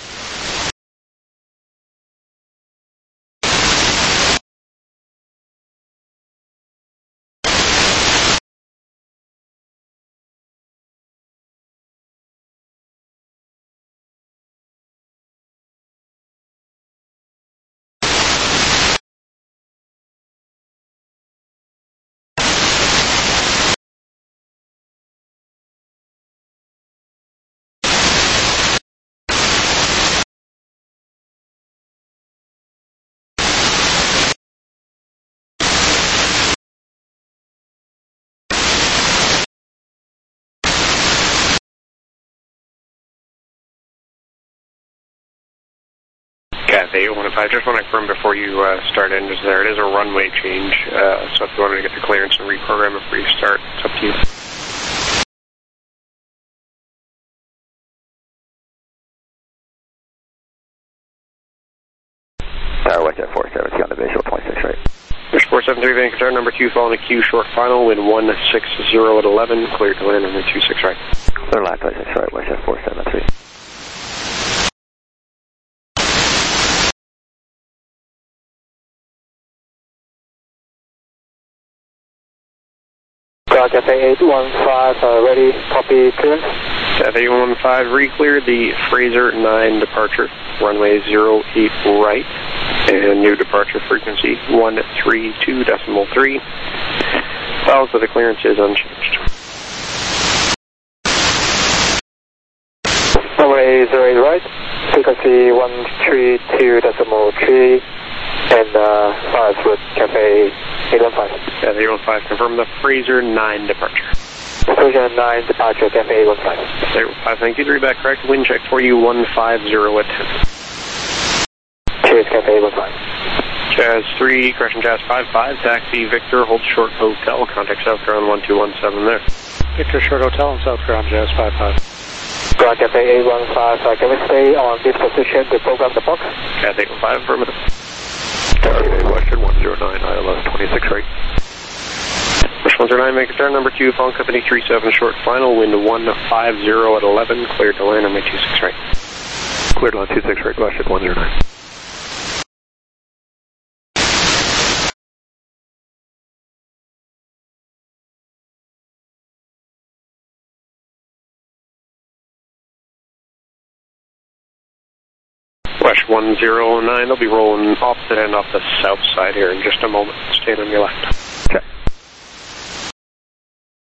Cathay eight one five, just want to confirm before you uh, start engines there, it is a runway change, uh, so if you wanted to get the clearance and reprogram it before you start, it's up to you. Tower West at four seventy on the visual, twenty-six right. There's four seven three, Vancouver, number two, following a Q, short final, wind one six zero at eleven, clear to land number two six right. Clear line twenty-six right, West at four seven three. Cafe eight one five, uh, ready, copy clearance. Cafe eight one five, re-cleared the Fraser nine departure, runway zero eight right, and new departure frequency one three two decimal three. Files of the clearance is unchanged. Runway zero eight right, frequency one three two decimal three, and uh, five with Cafe eight one five. Cafe eight one five, confirm the Fraser nine departure. Fraser nine departure, Cafe eight one five. eight one five, thank you. To read back correct, wind check for you one five zero at ten. Cheers, Cafe eight one five. Jazz three, correction Jazz five five, taxi Victor, hold short hotel, contact south ground one two one seven there. Victor short hotel and south ground Jazz five five. Ground Cafe eight one five, uh, can we stay on this position to program the box? Cafe eight one five, affirmative. Target Western one zero nine, I L S twenty-six right. Western one zero nine, make a turn number two, phone company three seven, short final, wind one five zero at eleven, cleared to land number two six right. Cleared line two six right, Western one zero nine. West one zero nine, they'll be rolling opposite end off the south side here in just a moment. Stay on your left. Okay.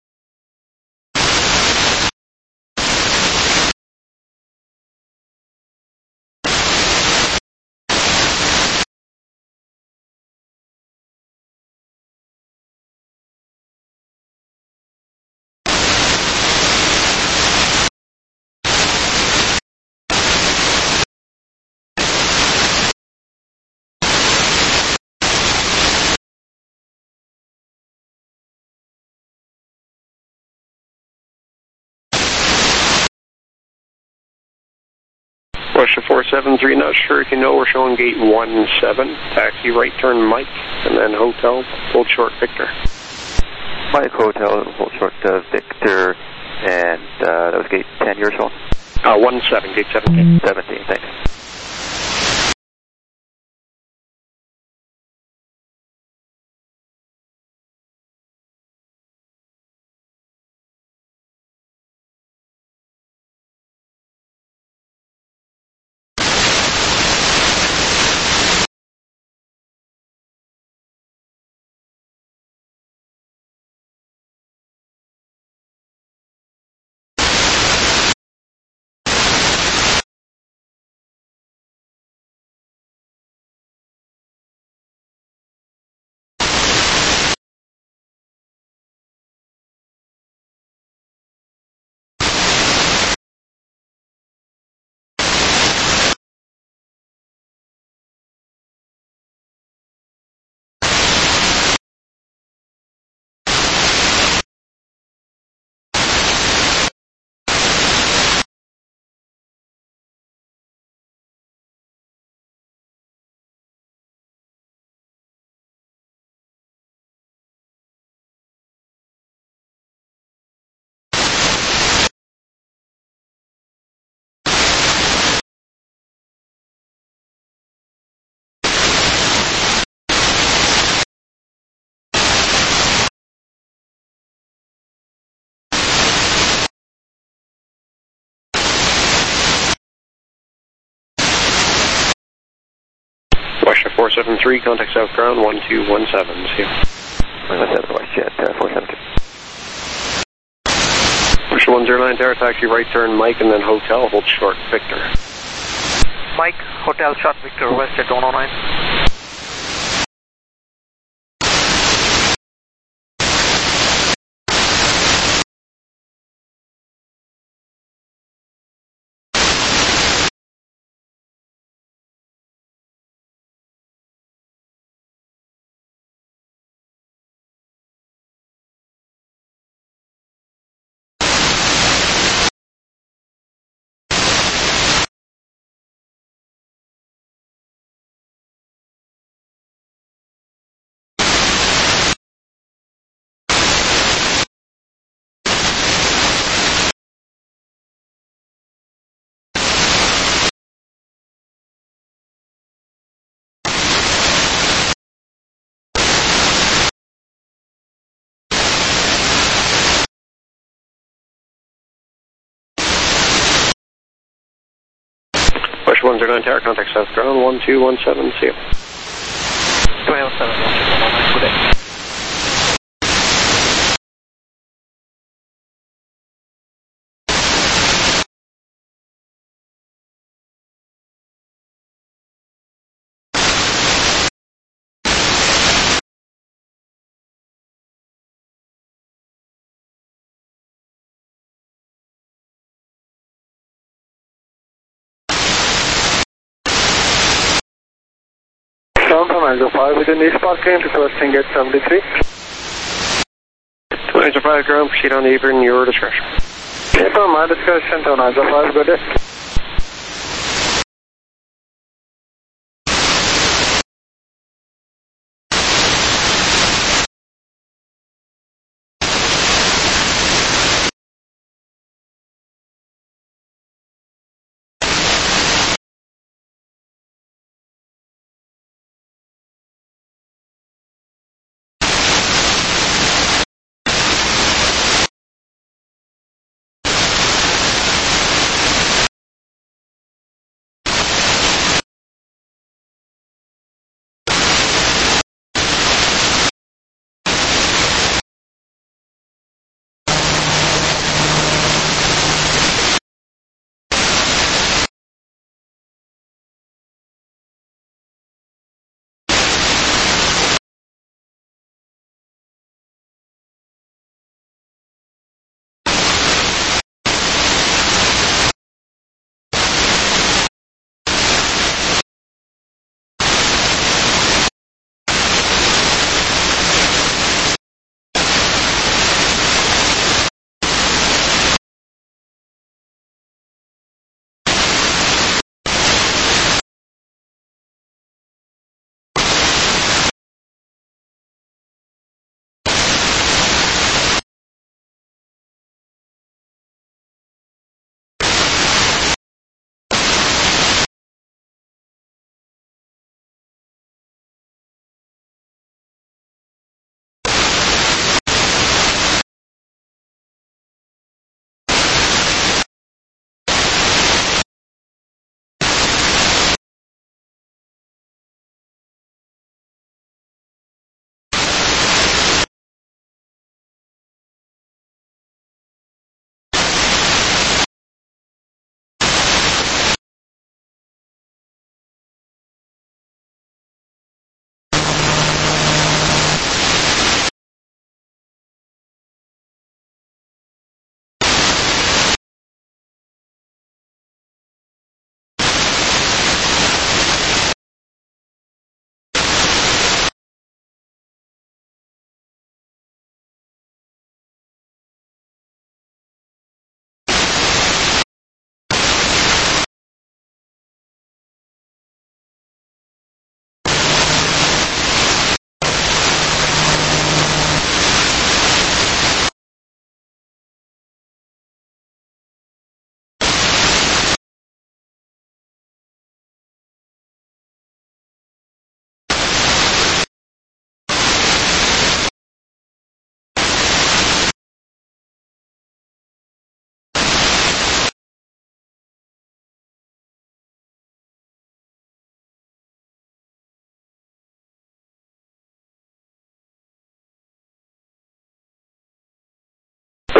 Russia four seven three, not sure if you know, we're showing gate one seven. Taxi right turn Mike, and then hotel, hold short Victor. Mike Hotel, hold short uh, Victor, and uh, that was gate ten you're showing? Uh, one seven, gate seventeen. seventeen, thanks. Russia four seven three, contact south ground one two one seven, see you. one seven West Jet, uh, four seven two. Russia one zero nine, Tower taxi right turn Mike, and then hotel, hold short Victor. Mike, hotel short Victor, West Jet one oh nine. Russia one zero nine, Tower, contact south ground one two one seven, see you. twelve seven, good day. Down from Alpha five within East Parking, requesting gate seventy-three. two nine zero five, ground, proceed on the apron, your discretion. Yes, sir, my discretion, two nine zero five, good day.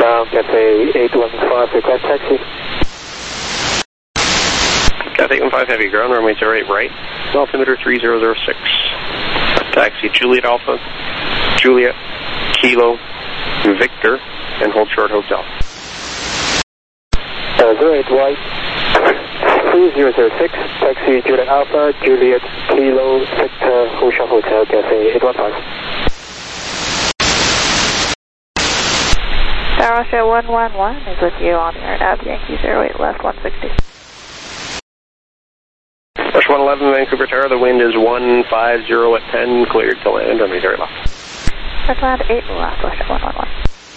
Ground Cafe eight one five, request taxi. Cafe eight one five Heavy, ground runway zero eight right, altimeter three zero zero six. Taxi Juliet Alpha, Juliet, Kilo, Victor, and hold short hotel. Uh, zero eight right, three zero zero six, taxi Juliet Alpha, Juliet, Kilo, Victor, hold short hotel, Cafe eight one five. Tower Russia one one one is with you on the R N A V Yankee zero eight left one sixty. Rush one eleven Vancouver Tower, the wind is one five zero at ten, cleared to land, runway zero left. Rush land eight left, Russia one one one.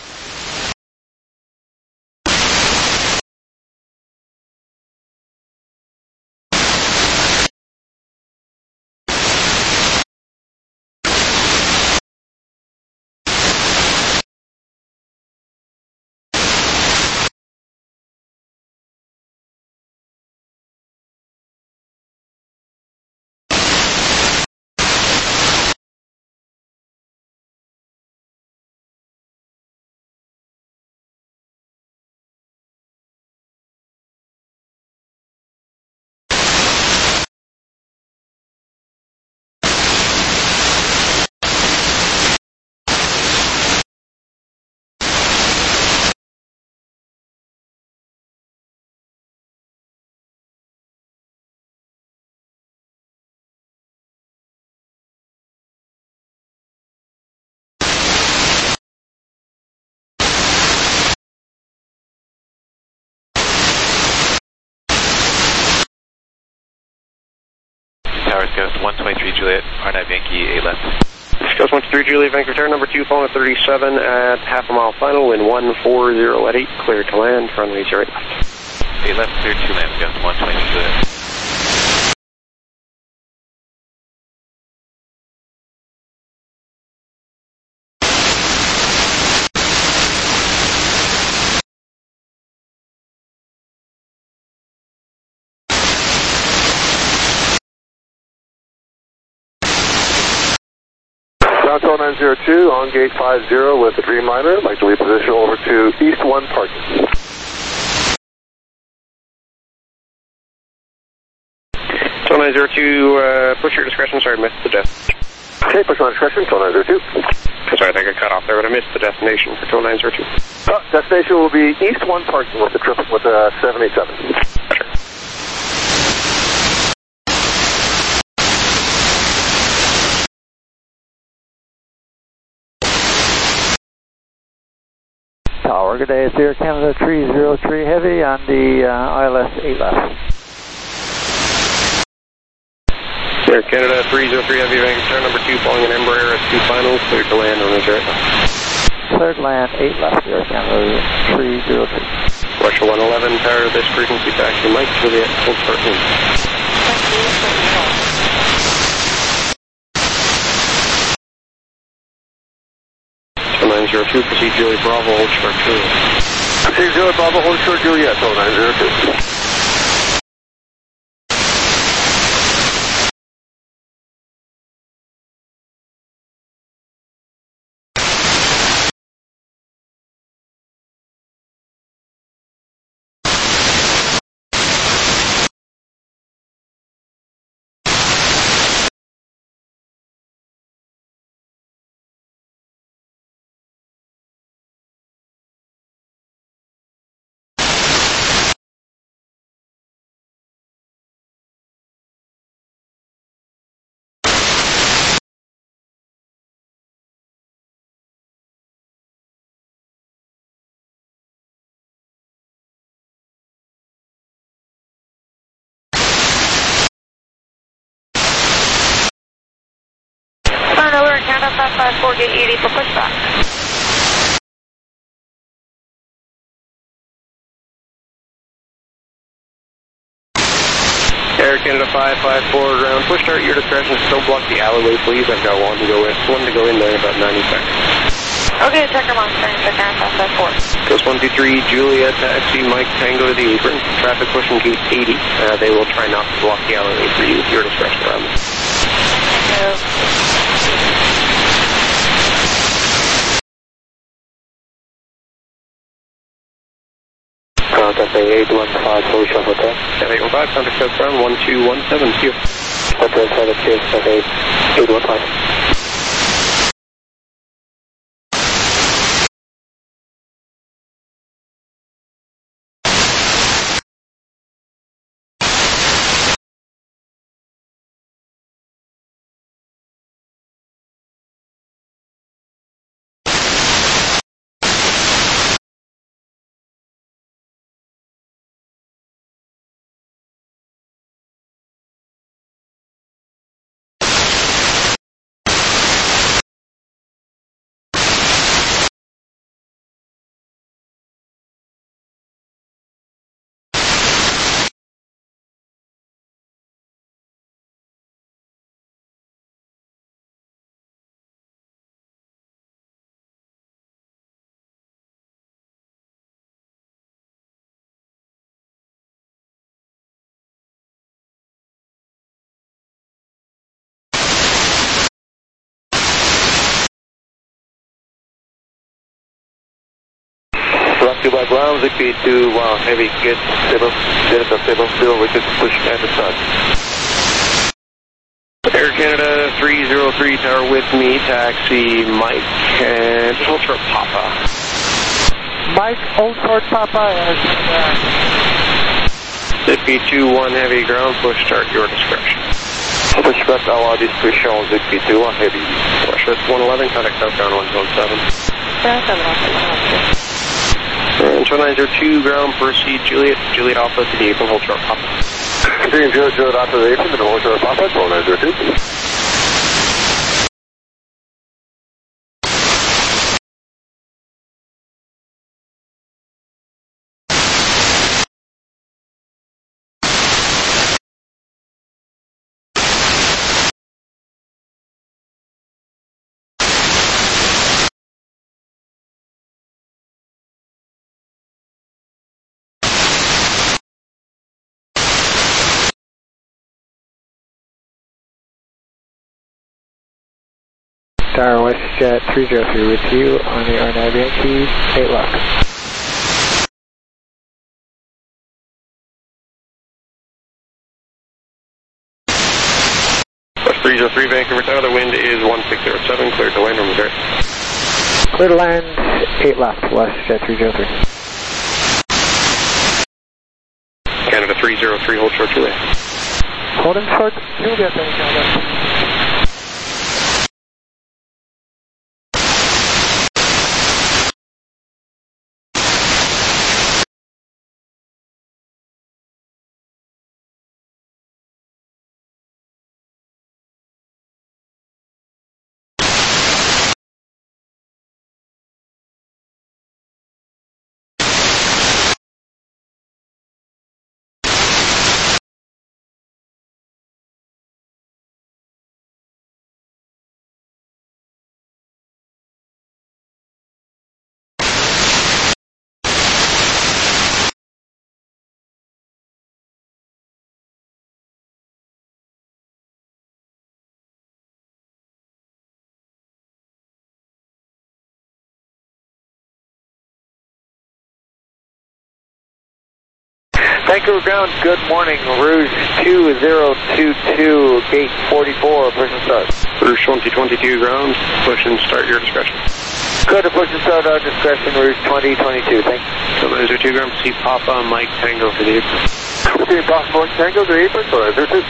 Towers Ghost one twenty-three Juliet, R N A V Yankee eight left. Ghost one two three Juliet, Vancouver Tower, number two, phone at thirty-seven at half a mile final, wind one four zero at eight, clear to land, runway zero eight left. eight left, clear to land, Ghost one twenty-three Juliet. Ground Tower nine zero two on gate five zero with the Dreamliner. I'd like to reposition over to East one parking. Tower nine zero two, uh, push your discretion, sorry, missed the desk. Okay, push my discretion, Tower nine zero two. Sorry, I think I cut off there, but I missed the destination for Tower nine zero two. Uh, destination will be East one parking with the trip with the seven eighty-seven. Tower, good day, it's Air Canada three zero three Heavy on the uh, I L S eight left. Air Canada three zero three Heavy, Vancouver Tower, number two, following an Embraer at two finals, cleared to land on the right left. Third land, eight left, Air Canada three zero three. Russia one eleven, Tower, this frequency taxi, Mike, Juliet, hold short wind. nine zero two, proceed Juliet Bravo, hold short Juliet. Proceed Juliet Bravo, hold short Juliet, Tower nine zero two. Canada five five four, gate eighty for pushback. Air Canada five five four, ground push start, your discretion, don't block the alleyway please, I've got one to go in, one to go in there in about ninety seconds. Okay, checker monster, checker five five four. Ghost one two three, Juliet, taxi, Mike, Tango to the apron, traffic pushing gate eighty, uh, they will try not to block the alleyway for you, your discretion around them. No. Cafe eight one five, Social Hotel. Cafe eight one five, contact south ground one two one seven, see you. Hotel seven, cheers, Cafe eight one five. By ground, Zigbee two, wow, heavy, get seven, Delta seven, zero, we just push and start. Air Canada three zero three, tower with me, taxi Mike, and hold short Papa. Mike, hold short Papa, as Zigbee two one, heavy ground, push start, your discretion. Push back our discretion on Zigbee two one, heavy. West one eleven, contact southbound one zone seven. And two nine zero two, ground, proceed, Juliet, Juliet Alpha to the apron, hold short Papa. Continuing zero zero Alpha to the apron, and hold short Papa, two nine zero two. Tower WestJet three zero three with you on the R nine Yankee, eight left. West three zero three, Vancouver Tower, the wind is one six zero seven, clear to land, room reserve. Clear to land, eight left, WestJet three zero three. Canada three zero three, hold short Juliet. Holding short Juliet, Canada. Vancouver ground, good morning. Rouge two zero two two, gate forty-four, push and start. Rouge twenty twenty-two ground, push and start, your discretion. Good to push and start, our discretion, Rouge twenty twenty-two, thank you. So those are two ground, see Papa, Mike, Tango for the apron. Okay, Papa, Mike, Tango to the apron, so is there two?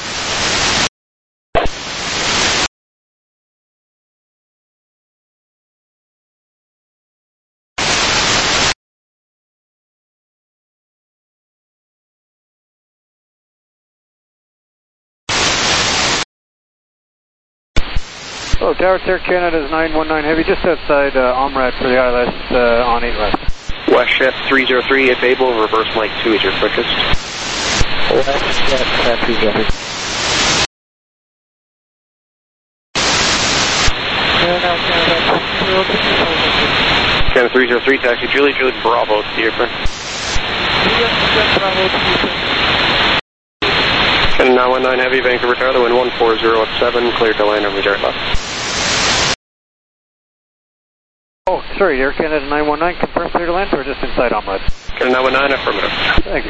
Oh, Tower Air Canada is nine one nine Heavy, just outside uh, Omrad for the I L S uh, on eight left. WestJet three zero three, if able, reverse Mike two is your quickest. WestJet three zero three. Canada three zero three, taxi Julie, Julie Bravo to the apron. Canada nine one nine Heavy, Vancouver Tower, the wind one four zero at seven, clear to land on reserve left. Oh, sorry, Air Canada nine one nine, confirm clear to land or just inside Omelette? Canada nine one nine, affirmative. Thank you.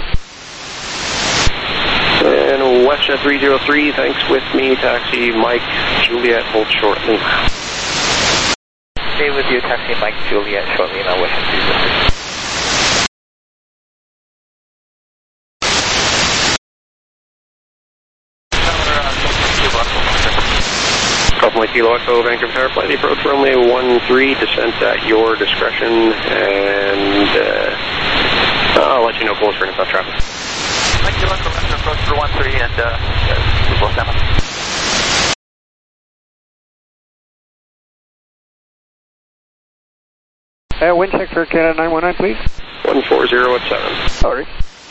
And WestJet three zero three, thanks with me, taxi Mike Juliet, hold short Lima. Stay with you, taxi Mike Juliet, short Lima, WestJet three zero three. Couple Kilo Echo, Vancouver Tower, flight approach runway one three, descent at your discretion, and uh, I'll let you know close for about traffic. Thank you, Echo, Echo, approach for one three, and uh, we will stand up. Uh, wind check for Canada nine one nine, please. one four zero at seven. Sorry.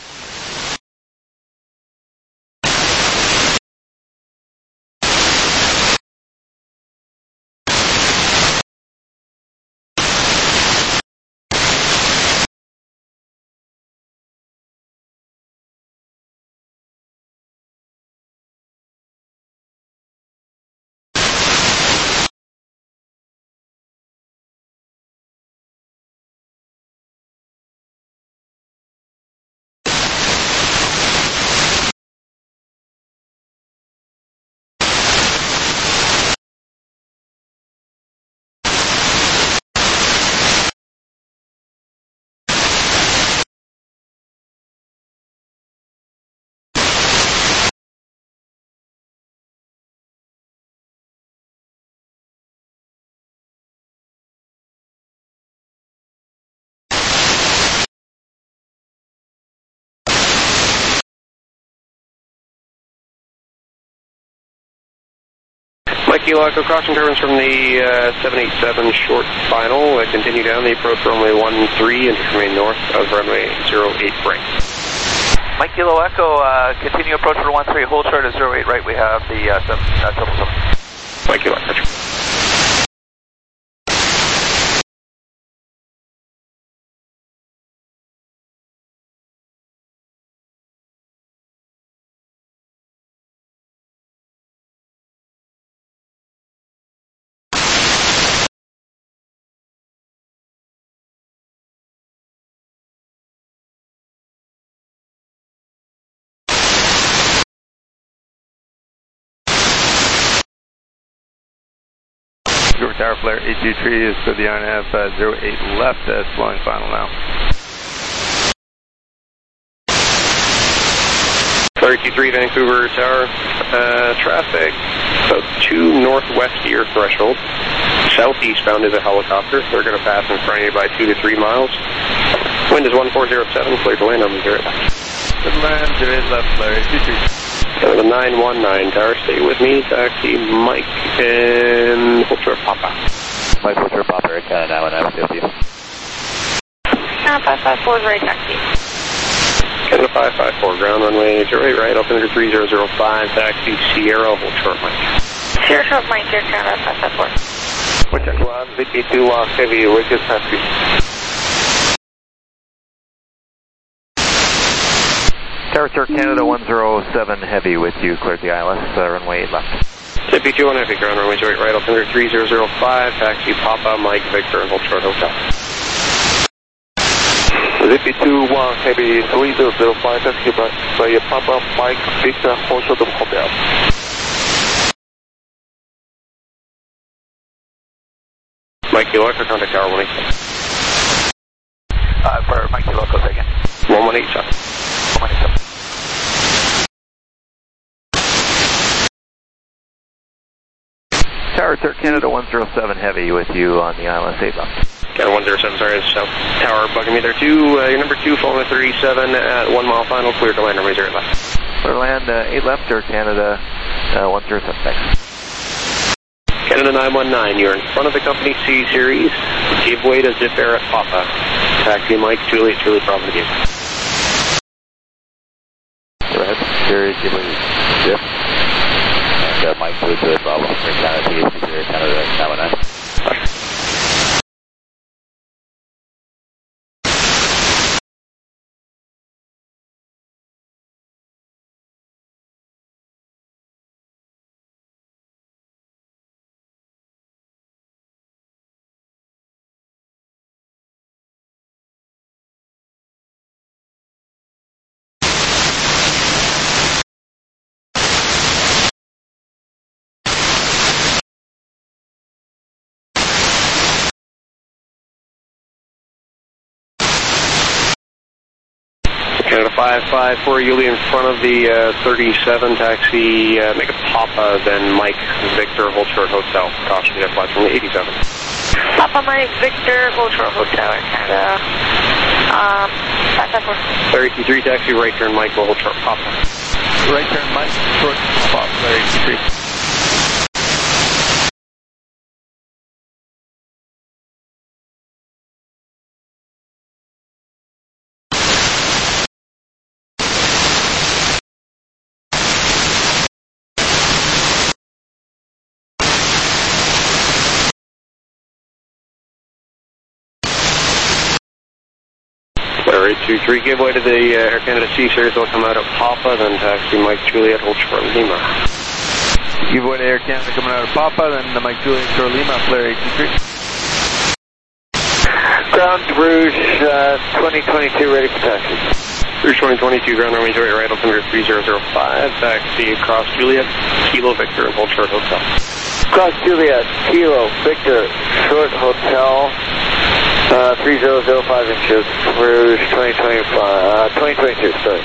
Mike Kilo Echo, crossing turbines from the uh, seven eight seven short final. Uh, continue down the approach runway one three and remain north of runway zero eight right. Mike Kilo Echo, uh, continue approach for one three, hold short at zero eight right. We have the uh, seven, uh, triple seven. Mike Kilo Echo. Vancouver Tower, flare eight two three is for the R N F uh, zero eight left, uh, slowing final now. Flare eight two three, Vancouver Tower, uh, traffic about two northwest of your threshold. Southeast bound is a helicopter. They're going to pass in front of you by two to three miles. Wind is one four zero seven, clear to land on zero eight left. Good land, zero eight left, flare eight two three. Canada nine one nine, tower, stay with me, taxi Mike, and hold short Papa. Mike, hold short Papa, Canada nine one nine, stay with you. Uh, five five four, right taxi. Canada five five four, ground runway zero eight right, altimeter three zero zero five, taxi Sierra, hold short Mike. Sierra short Mike, here, Canada five five four. one V P two one heavy, wake us taxi. Tower, Sir, Canada one zero seven Heavy with you, clear the I L S, uh, runway eight left. V P two one Heavy, ground runway zero eight right, altimeter three zero zero five, taxi Papa, Mike, Victor, and hold short hotel. V P two one Heavy, three zero zero five, taxi by, by Papa, Mike, Victor, hold short hotel. Mike Kilo Echo, contact tower one eight seven. Uh, for Mike Kilo Echo, say again. one one eight seven. one one eight seven. Tower, Sir, Canada one zero seven Heavy with you on the I L S eight left. Canada one zero seven, sorry, South Tower bugging me there too. Uh, your number two, phone at thirty-seven at one mile final, clear to land, runway zero eight left. Clear land, uh, eight left, Sir, Canada uh, one zero seven, thanks. Canada nine one nine, you're in front of the company C series. Give way to Zip Air at Papa. Taxi Mike, Juliet, Juliet, Bravo again. Go ahead, series, give way to Zip. And uh, Mike, Juliet, Bravo, Canada, Canada nine one nine. five five four, you'll be in front of the uh, thirty-seven, taxi, uh, make a Papa, then Mike Victor, hold short hotel. Caution, jet flights from the eighty-seven. Papa Mike Victor, hold short hotel, Air Canada, um, five five four. Larry two three, taxi, right turn Mike, hold short Papa. Right turn Mike, short Papa, Larry two three. Larry two three, give way to the uh, Air Canada C Series, they'll come out of Papa, then taxi Mike Juliet, hold short Lima. Give way to Air Canada coming out of Papa, then the Mike Juliet, short Lima, Larry two three. Ground Rouge uh, twenty twenty-two, ready for taxi. Rouge twenty twenty-two, ground runway zero eight right, altimeter three zero zero five, taxi across Juliet, Kilo Victor, and hold short hotel. Cross Juliet, Kilo Victor, short hotel, uh, three zero zero five inches, Rouge twenty twenty-five, uh, twenty twenty-two, sorry.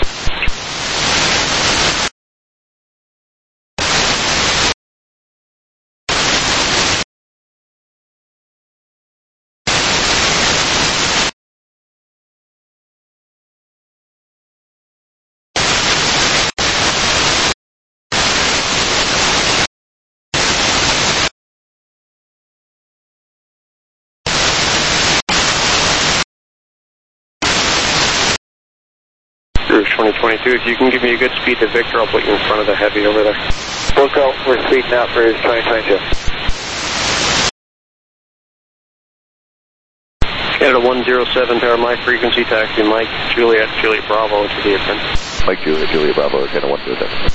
Rouge twenty twenty-two, if you can give me a good speed to Victor, I'll put you in front of the heavy over there. Look out, we're speeding out for Rouge twenty twenty-two. Canada one zero seven, tower, my frequency, taxi, Mike, Juliet, Juliet Bravo to the apron. Mike Juliet, Juliet Bravo, Canada one zero seven.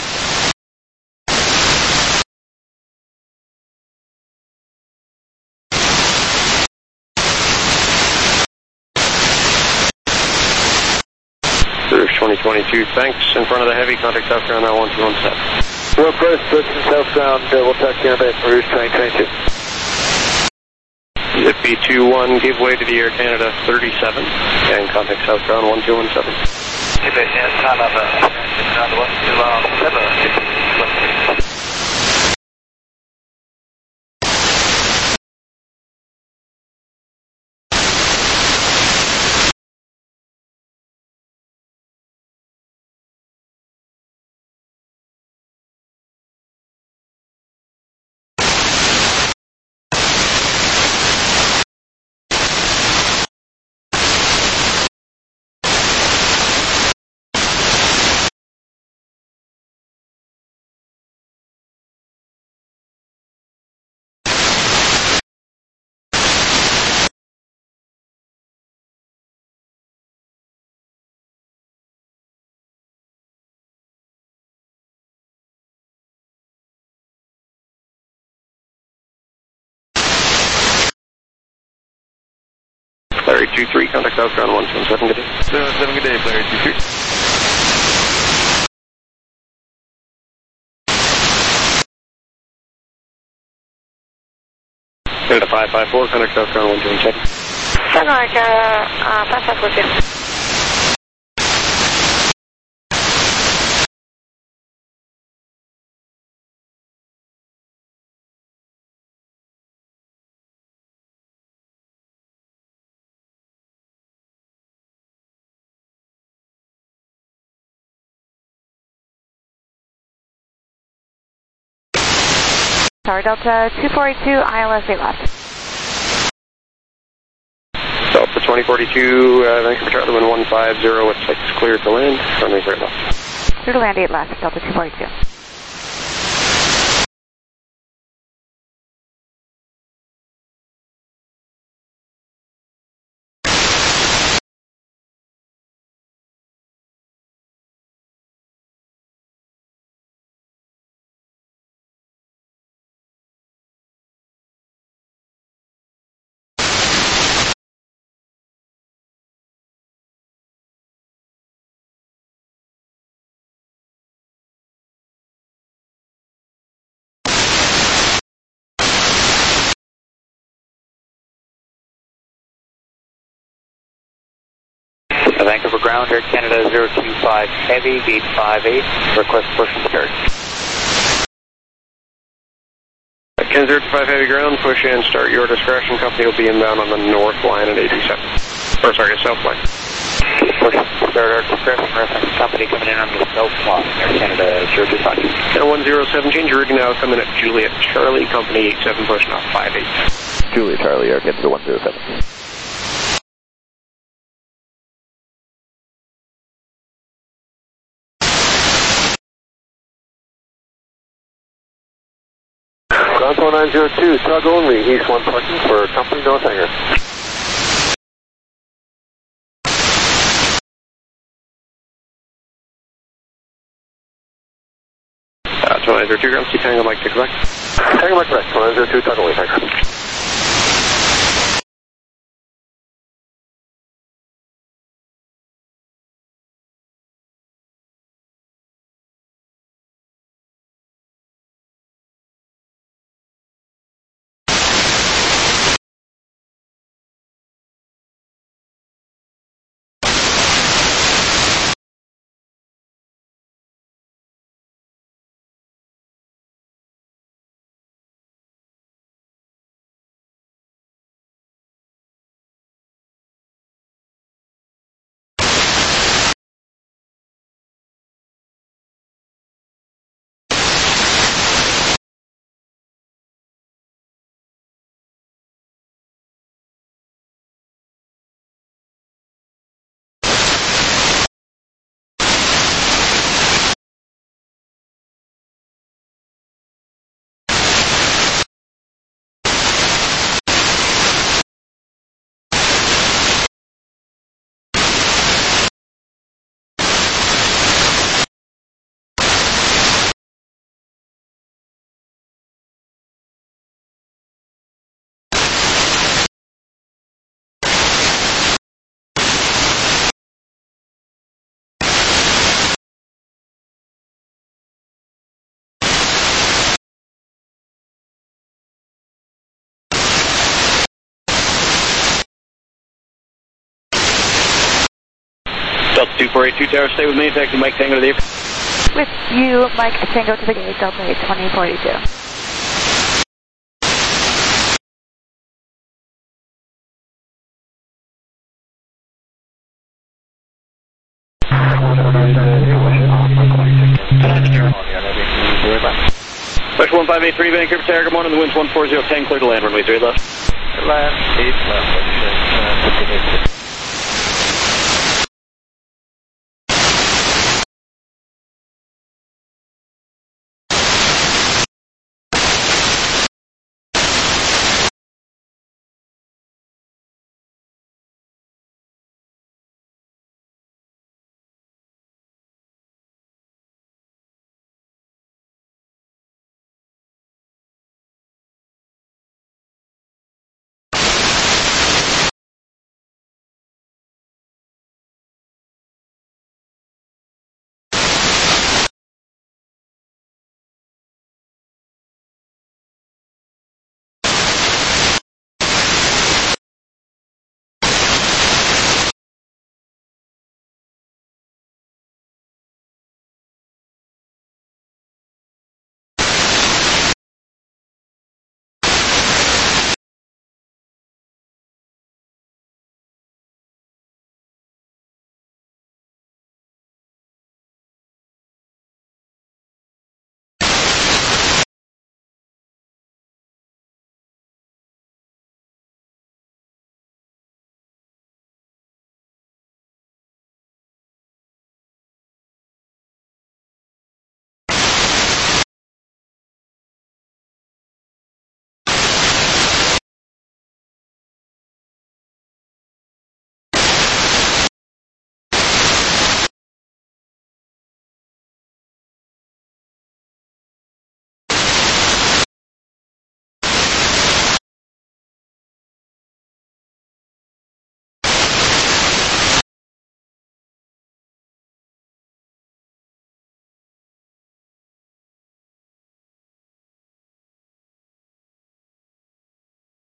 Rouge twenty twenty-two, thanks. In front of the heavy, contact South Ground now one two one seven. Well, first, switch to South Ground, uh, we'll talk to you in a bit for Rouge twenty twenty-two. Zip B two one, give way to the Air Canada thirty-seven, and contact South Ground one two one seven. Time of uh, one two one seven. Larry two three, contact South Ground one two one seven, good day. seven one seven, good day, Larry two three. Canada five five four, contact South Ground one two one seven. Sunrise, uh, five five four two. Tower Delta two four eight two, I L S eight left. Delta twenty forty-two, uh, thanks for Charlie one five zero at six, clear to land, runway right left. Clear to land eight left, Delta two four eight two. ground, Air Canada zero two five Heavy, gate five eight, request push and start. Canada zero two five Heavy ground, push and start your discretion. Company will be inbound on the north line at eighty-seven. Or sorry, south line. Push and start our discretion, reference company coming in on the south line, Air Canada zero two five. And one zero seven, change your routing now, coming at Juliet Charlie, company eight seven, pushing off five eight. Juliet Charlie, Air Canada one zero seven. Ground four nine zero two, tug only, east one parking for company north hangar. Uh, two nine zero two, ground, keep Tango Mike, take back. Tango Mike, correct, two nine zero two, tug only, hangar. Delta two four eight two Tower, stay with me, taxi Mike Tango to the airport. With you, Mike Tango to the gate, Delta eight twenty forty-two. West one five eight three, Vancouver Tower, good morning, the wind's one four zero ten, clear to land, runway three left. Land, eight left,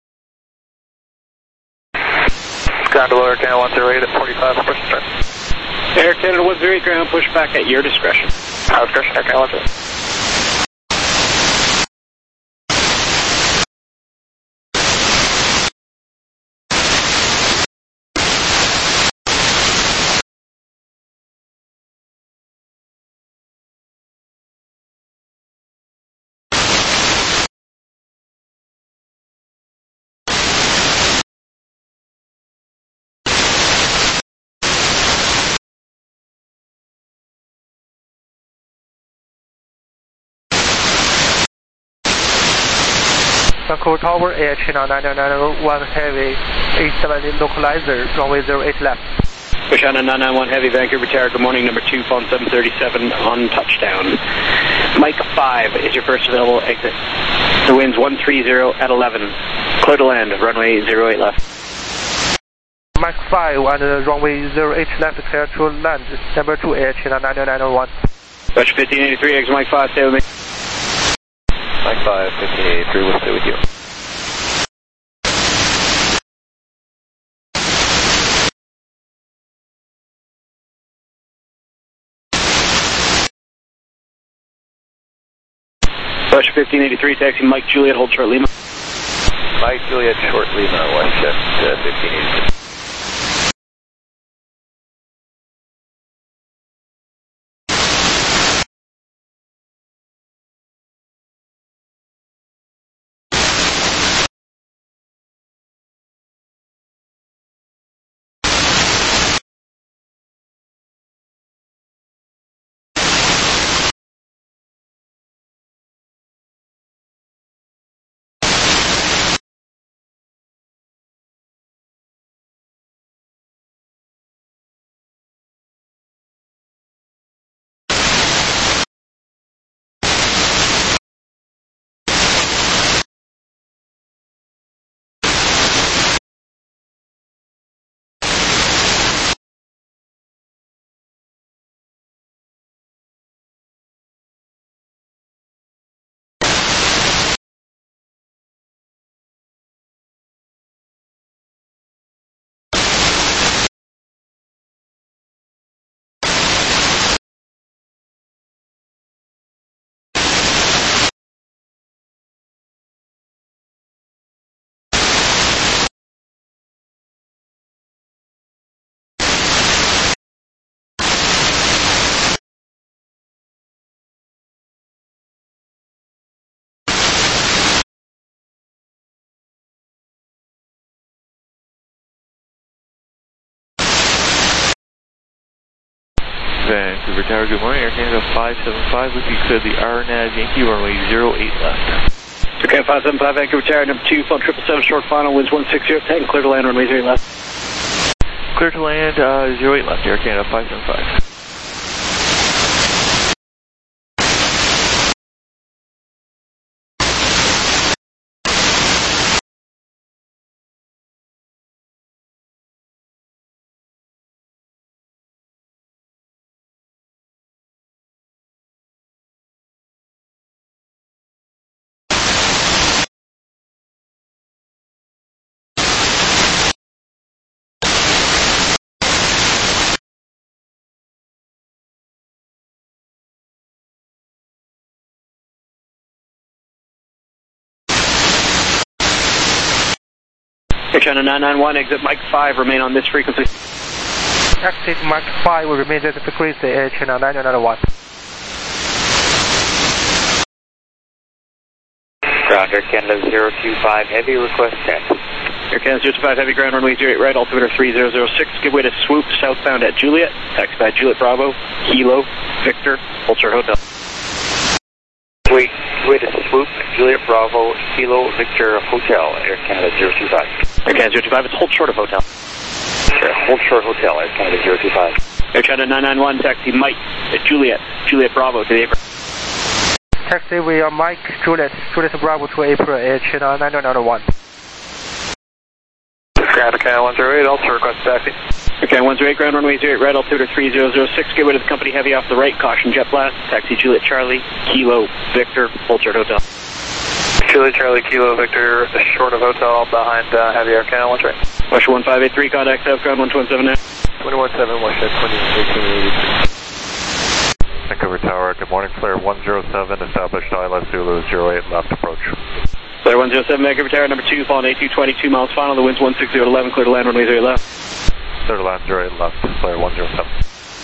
Ground to lower Canada one zero eight at forty-five, push and start. Air Canada one zero eight ground, push back at your discretion. Our discretion, Air Canada one zero eight. Vancouver Tower, Air China nine nine one Heavy, eight seven localizer, runway zero eight left. Air China nine nine one Heavy, Vancouver Tower, good morning, number two, phone seven thirty-seven on touchdown. Mike five is your first available exit. The wind's one three zero at eleven. Clear to land, runway zero eight left. Mike five and uh, runway zero eight left, clear to land, number two, Air China nine nine one. Roger fifteen eighty-three, exit Mike five, stay with me. Mike five, fifteen eighty-three, we'll stay with you. Roger fifteen eighty-three, taxi Mike Juliet, hold short Lima. Mike Juliet, short Lima, Westjet uh, fifteen eighty-three. Vancouver Tower, good morning, Air Canada five seven five, with you clear the R N A V Yankee, runway zero eight left. Okay, five seven five, Vancouver Tower, number two, phone triple seven, short final, winds one six zero, ten, clear to land, runway zero eight left. Clear to land, uh, zero eight left, Air Canada five seven five. Air China nine nine one, exit Mike five, remain on this frequency. Exit Mike five will remain at the frequency, Air China nine nine one. Ground Air Canada zero two five Heavy, request check. Air Canada zero two five Heavy, ground runway zero eight right, altimeter three zero zero six, give way to swoop southbound at Juliet, taxi by Juliet Bravo, Kilo, Victor, Ultra Hotel. Wait, way to swoop, Juliet Bravo, Kilo, Victor, Hotel, Air Canada zero two five. Air Canada zero two five, it's hold short of Hotel. Sure, hold short Hotel, Air Canada zero two five. Air China nine nine one, taxi Mike at Juliet, Juliet Bravo to the April. Taxi, we are Mike, Juliet, Juliet Bravo to April, Air China nine nine one. Ground Air Canada one zero eight, also request taxi. Okay, one zero eight, ground runway zero eight right, altimeter three zero zero six, give way to the company heavy off the right, caution jet blast, taxi Juliet Charlie, Kilo, Victor, Ultra Hotel. Juliet Charlie, Kilo, Victor, short of Hotel, behind uh, Heavy Air Canada one zero eight. Russia one five eight three, contact south ground one two one seven nine. twenty-one seven, Washington twenty, eighteen eighty-three. Vancouver Tower, good morning, Flare one zero seven, established I L S Zulu zero eight, left approach. Flare one zero seven, Vancouver Tower, number two, following A two twenty-two miles final, the wind's one six zero eleven, clear to land, runway zero left. Clear to land zero eight left, Flare one zero seven.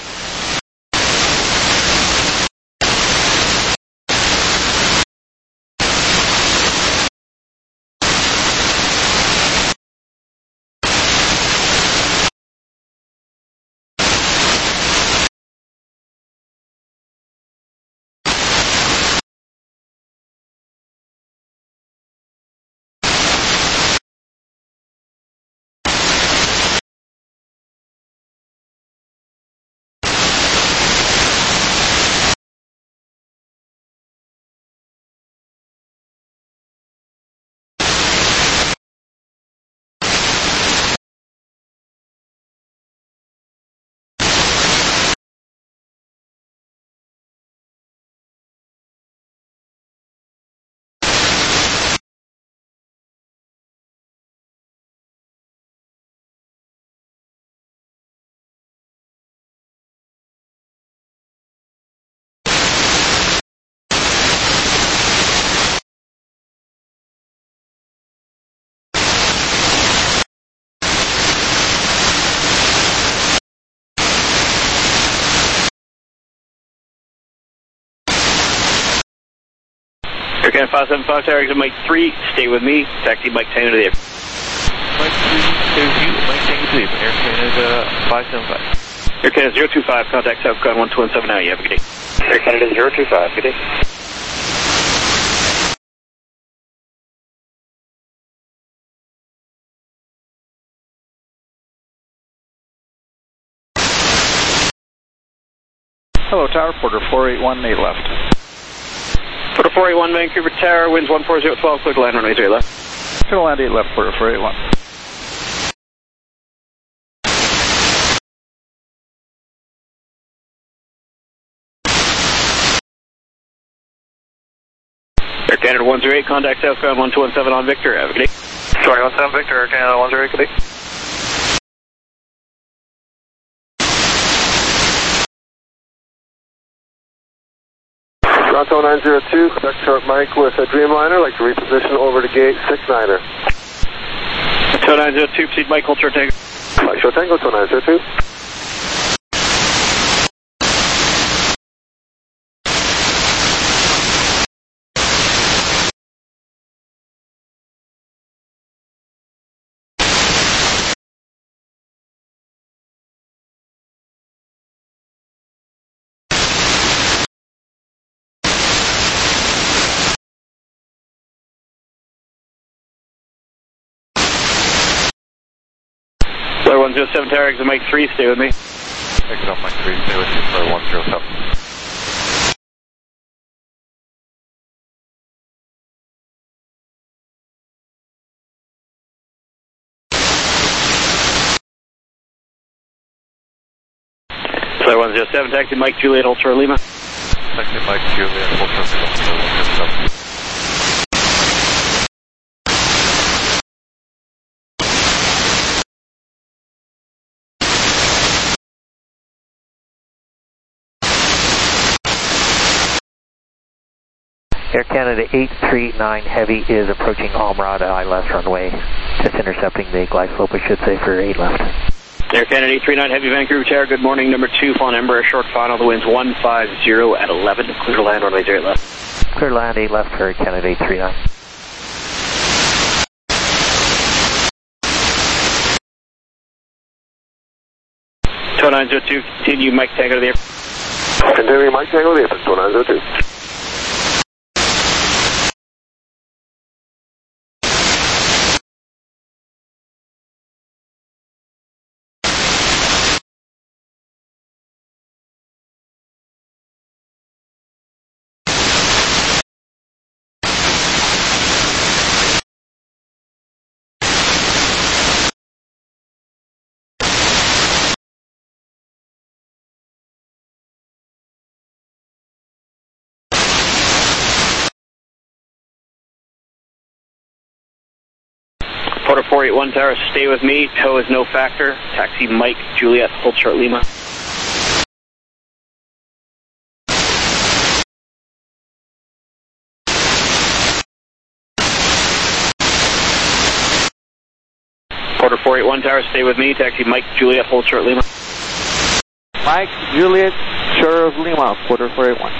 Air Canada five seven five, Tower, exit Mike three, stay with me, taxi Mike Tango to the air. Mike three, stay with you, Mike Tango to the air. Air Canada five seven five. Air Canada zero two five, contact South Con one two one seven now, you have a good day. Air Canada zero two five, good day. Hello, Tower, Porter four eight one, eight left. Porter four eight one, Vancouver Tower, winds one four zero twelve, clear to land, runway zero left. Clear to land eight left, Porter four eight one. Air Canada one zero eight, contact South Con one two one seven on Victor, have a good day. Sorry, one seven Victor, Air Canada one zero eight, good day. Toronto nine zero two, Quebec Short Mike with a Dreamliner, like to reposition over to gate six niner. Tow nine zero two, proceed Mike, hold short tango. Mike Short Tango, Tow nine zero two. Flare one zero seven, Tower, exit Mike three, stay with me. Exit on Mike three, stay with you, Flare one zero seven. Flare one zero seven, taxi Mike Juliet, Ultra Lima. Taxi Mike Juliet, Ultra Lima, Flare one zero seven. Air Canada eight three nine Heavy is approaching Almrod I L S runway, just intercepting the glide slope, I should say, for eight left. Air Canada eight three nine Heavy, Vancouver Tower, good morning, number two, Fawn Embraer, short final, the wind's one five zero at eleven, clear to land, runway zero left. Clear to land eight left for Air Canada eight three nine. Tow nine zero two, continue Mike Tango to the air. Continuing Mike Tango to the air, Tow nine zero two. four eight one Tower, stay with me. Tow is no factor. Taxi Mike Juliet, hold short Lima. Porter four eight one Tower, stay with me. Taxi Mike Juliet, hold short Lima. Mike Juliet, short of Lima, Porter four eight one.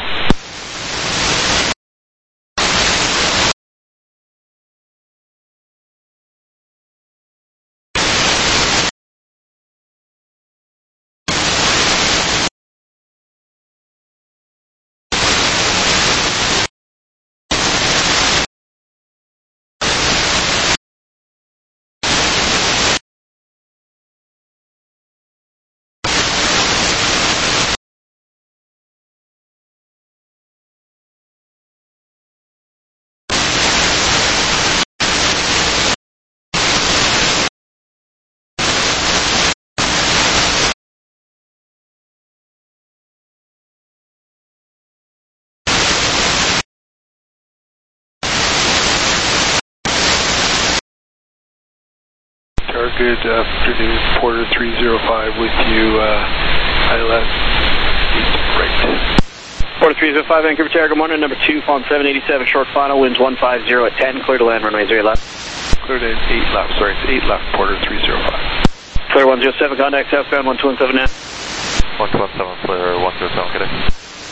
Good afternoon, Porter three zero five with you, uh, I left eight right. Porter three zero five, Vancouver Tower, good morning, number two, phone seven eighty-seven, short final, winds one five zero at ten, clear to land, runway zero left. Clear to eight left, sorry, it's eight left, Porter three zero five. Clear one zero seven, contact southbound one two one seven now. one two one seven, clear one zero seven, good day.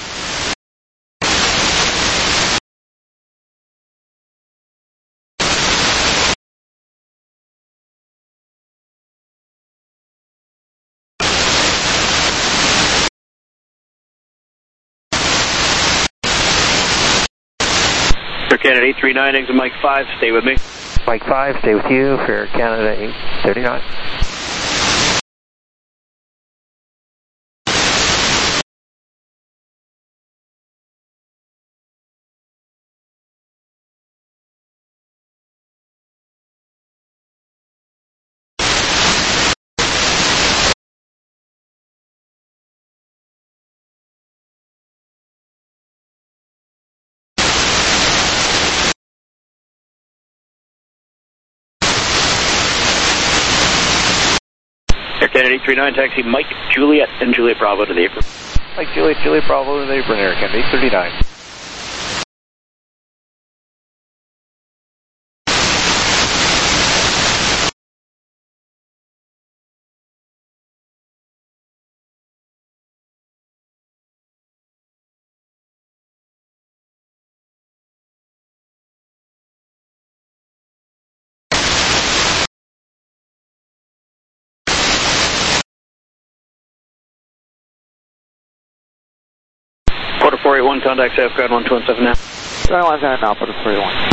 Air Canada eight three nine, exit Mike five, stay with me. Mike five, stay with you for Air Canada eight thirty-nine. Air Canada eight three nine, taxi Mike Juliet and Juliet Bravo to the apron. Mike Juliet, Juliet Bravo to the apron, Air Canada eight thirty-nine. Porter four eight one, contact southbound one two one seven now. Ground one seven now, Porter four eight one.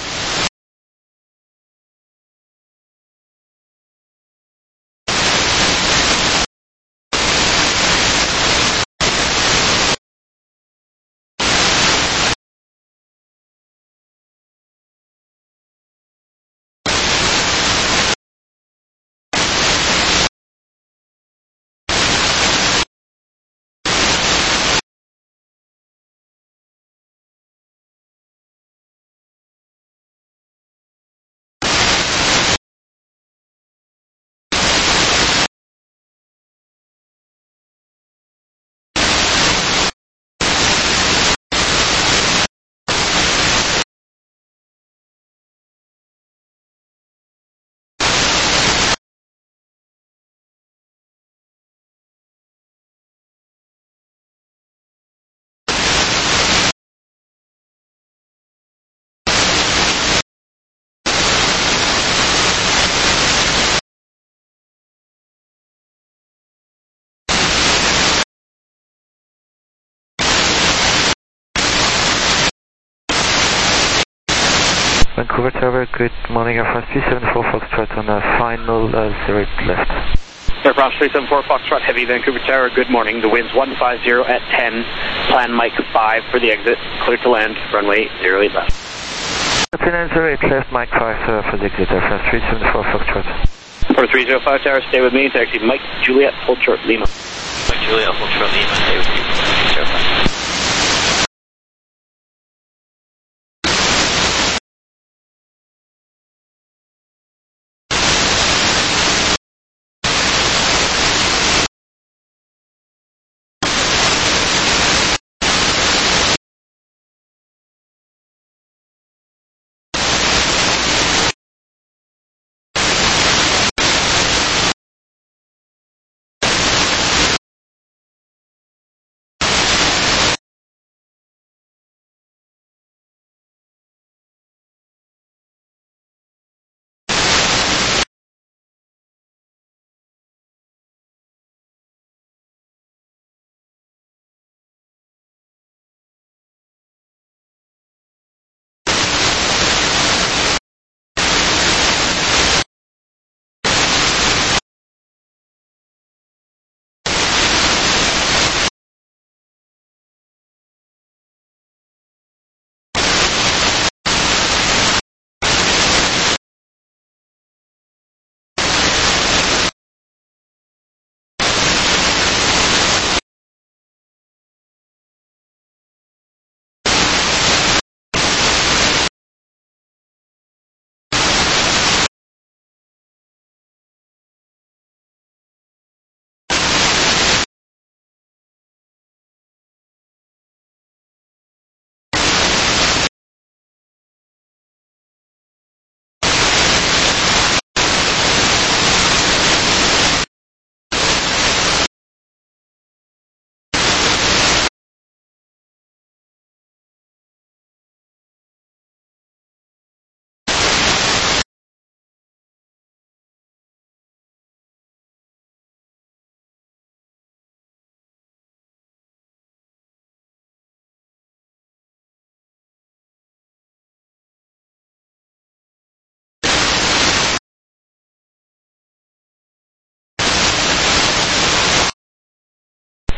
Vancouver Tower, good morning, Air France three seven four Foxtrot on a final uh, zero eight left. Air France three seven four Foxtrot, heavy Vancouver Tower, good morning. The wind's one five zero at ten, plan Mike five for the exit, clear to land, runway zero eight left. three nine zero eight left, Mike five uh, for the exit, Air France three seven four Foxtrot. Porter three zero five Tower, stay with me, taxi Mike Juliet, hold short Lima. Mike Juliet, hold short Lima, stay with you. zero five.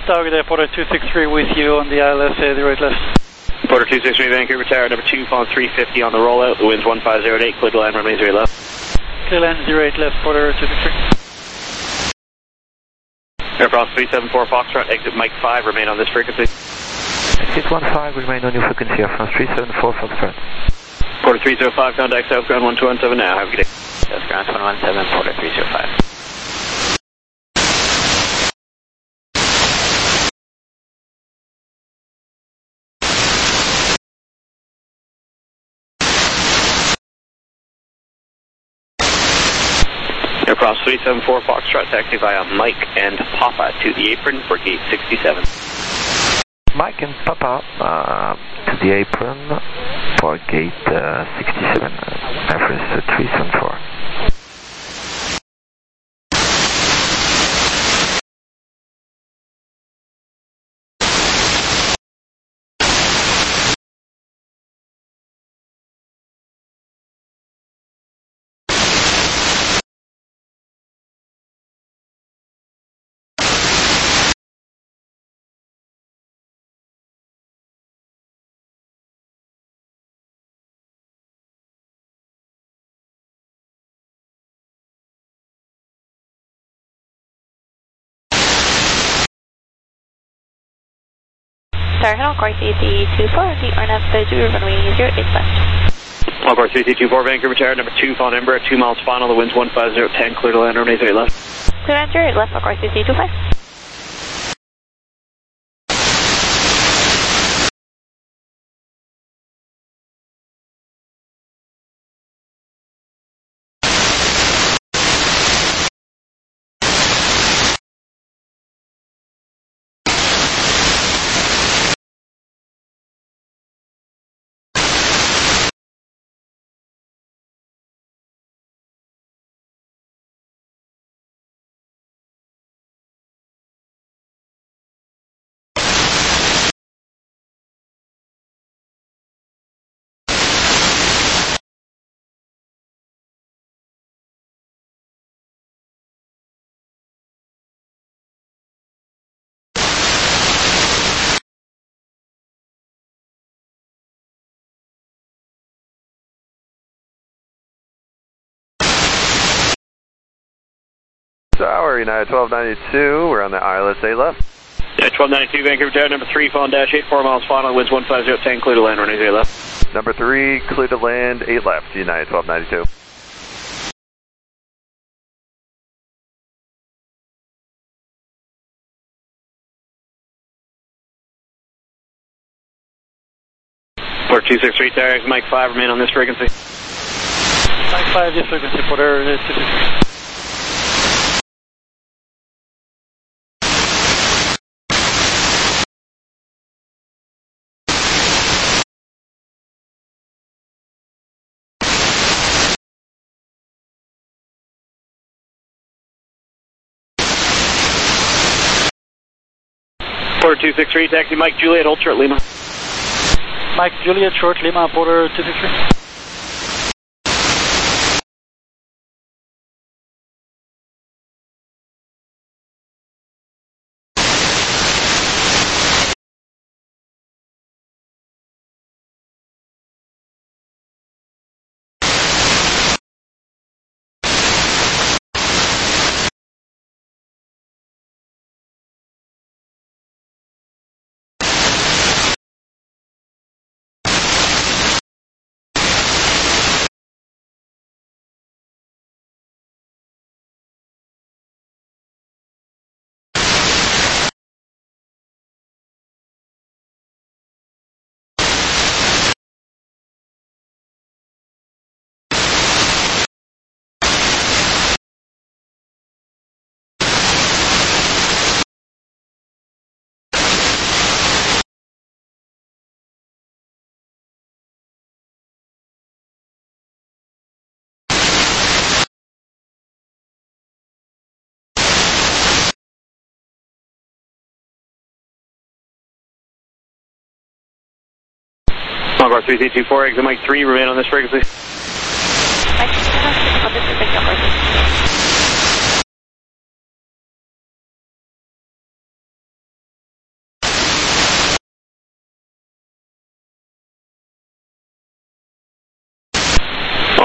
Doug, the Porter two six three with you on the I L S zero eight left. Porter two six three, Vancouver Tower, number two, phone three fifty on the rollout. The wind's one five zero eight, clear to land, runway zero left. Clear land zero eight left, Porter two six three. Air France three seven four Foxtrot, exit Mike five, remain on this frequency. Exit one five, remain on your frequency, Air France three seven four Foxtrot. Porter three zero five, contact South Ground one two one seven now, have a good day. South Ground one one seven, Porter three zero five. Air France three seven four Foxtrot, taxi via Mike and Papa to the apron for gate sixty-seven. Mike and Papa uh, to the apron for gate uh, sixty-seven, Air France three seven four. Sir, hello, Corey C C two four, the R N F thirty-two, runway zero eight left. Encore three C two four, Vancouver Tower, number two, phone Embraer, two miles final, the wind's one five zero ten, clear to land, runway zero left. Clear land zero eight left, Encore C C two five. Tower, United twelve ninety-two, we're on the I L S A left. Yeah, twelve ninety-two, Vancouver Tower, number three, phone dash eight, four miles final, winds one five zero ten, clear to land, runway zero left. Number three, clear to land, eight left, United twelve ninety-two. Porter two six three, Tower, Mike five, remain on this frequency. Mike five, this frequency, Porter two six three. Porter two six three, taxi Mike Juliet, hold short Lima. Mike Juliet, short Lima, Porter two six three. Encore three C two four, exit Mike three, remain on this frequency. Mike, on this frequency,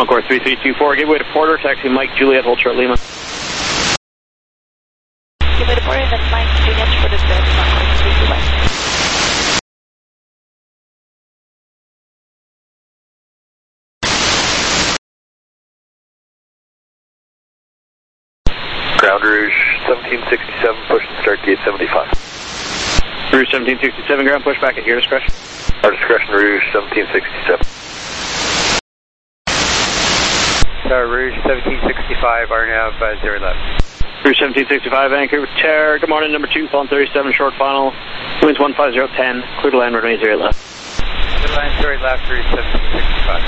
Encore three three two four, gateway to Porter, taxi Mike Juliet, hold short Lima. Gateway to Porter, that's Mike Juliet, short is good, Encore three two one. Ground Rouge seventeen sixty-seven, push and start gate seventy-five. Rouge seventeen sixty-seven, ground push back at your discretion. Our discretion, Rouge seventeen sixty-seven. Tower Rouge seventeen sixty-five, R nav uh, zero left. Rouge seventeen sixty-five, Vancouver Tower, good morning, number two, phone thirty-seven, short final. Winds one five zero ten, clear to land, runway zero left. Clear to land, zero left, Rouge seventeen sixty-five.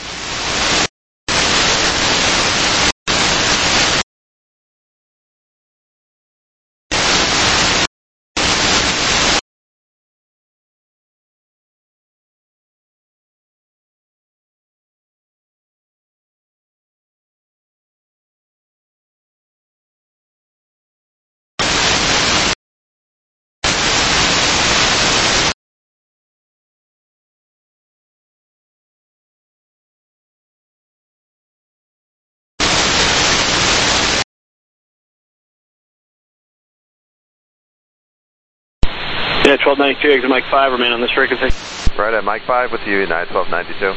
Yeah, twelve ninety-two, exit Mike five, remain on this frequency. Right at Mike five with you, United twelve ninety-two.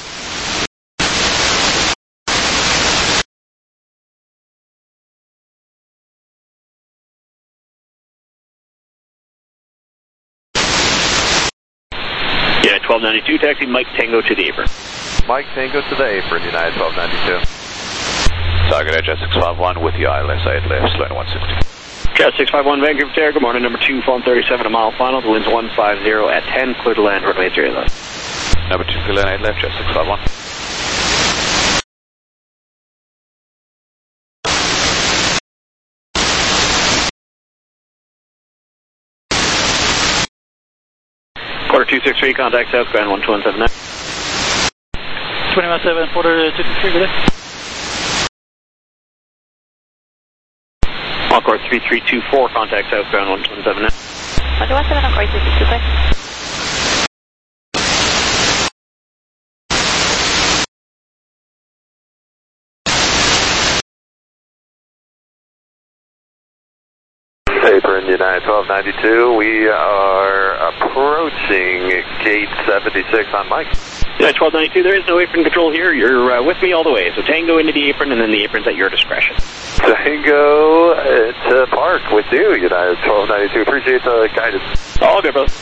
Yeah, twelve ninety-two, taxi Mike Tango to the apron. Mike Tango to the apron, United twelve ninety-two. Target Jet six five one with the I L S eight left, slowing one sixty. Jet six five one, Vancouver Tower, good morning, number two, phone thirty-seven, a mile final, the wind's one five zero at ten, clear to land, runway zero left. Number two, clear land eight left, Jet six five one. Quarter two six three, contact south, ground one two one seven nine. twenty-one seven, quarter two six three, good day. Encore three three two four, contact south, ground one two one seven nine. one two one seven, Encore three three two four. Apron, United twelve ninety-two, we are approaching gate seventy-six on Mike. United twelve ninety-two, there is no apron control here, you're uh, with me all the way, so Tango into the apron and then the apron's at your discretion. Tango uh, to park with you, United twelve ninety-two, appreciate the guidance. All good, brother.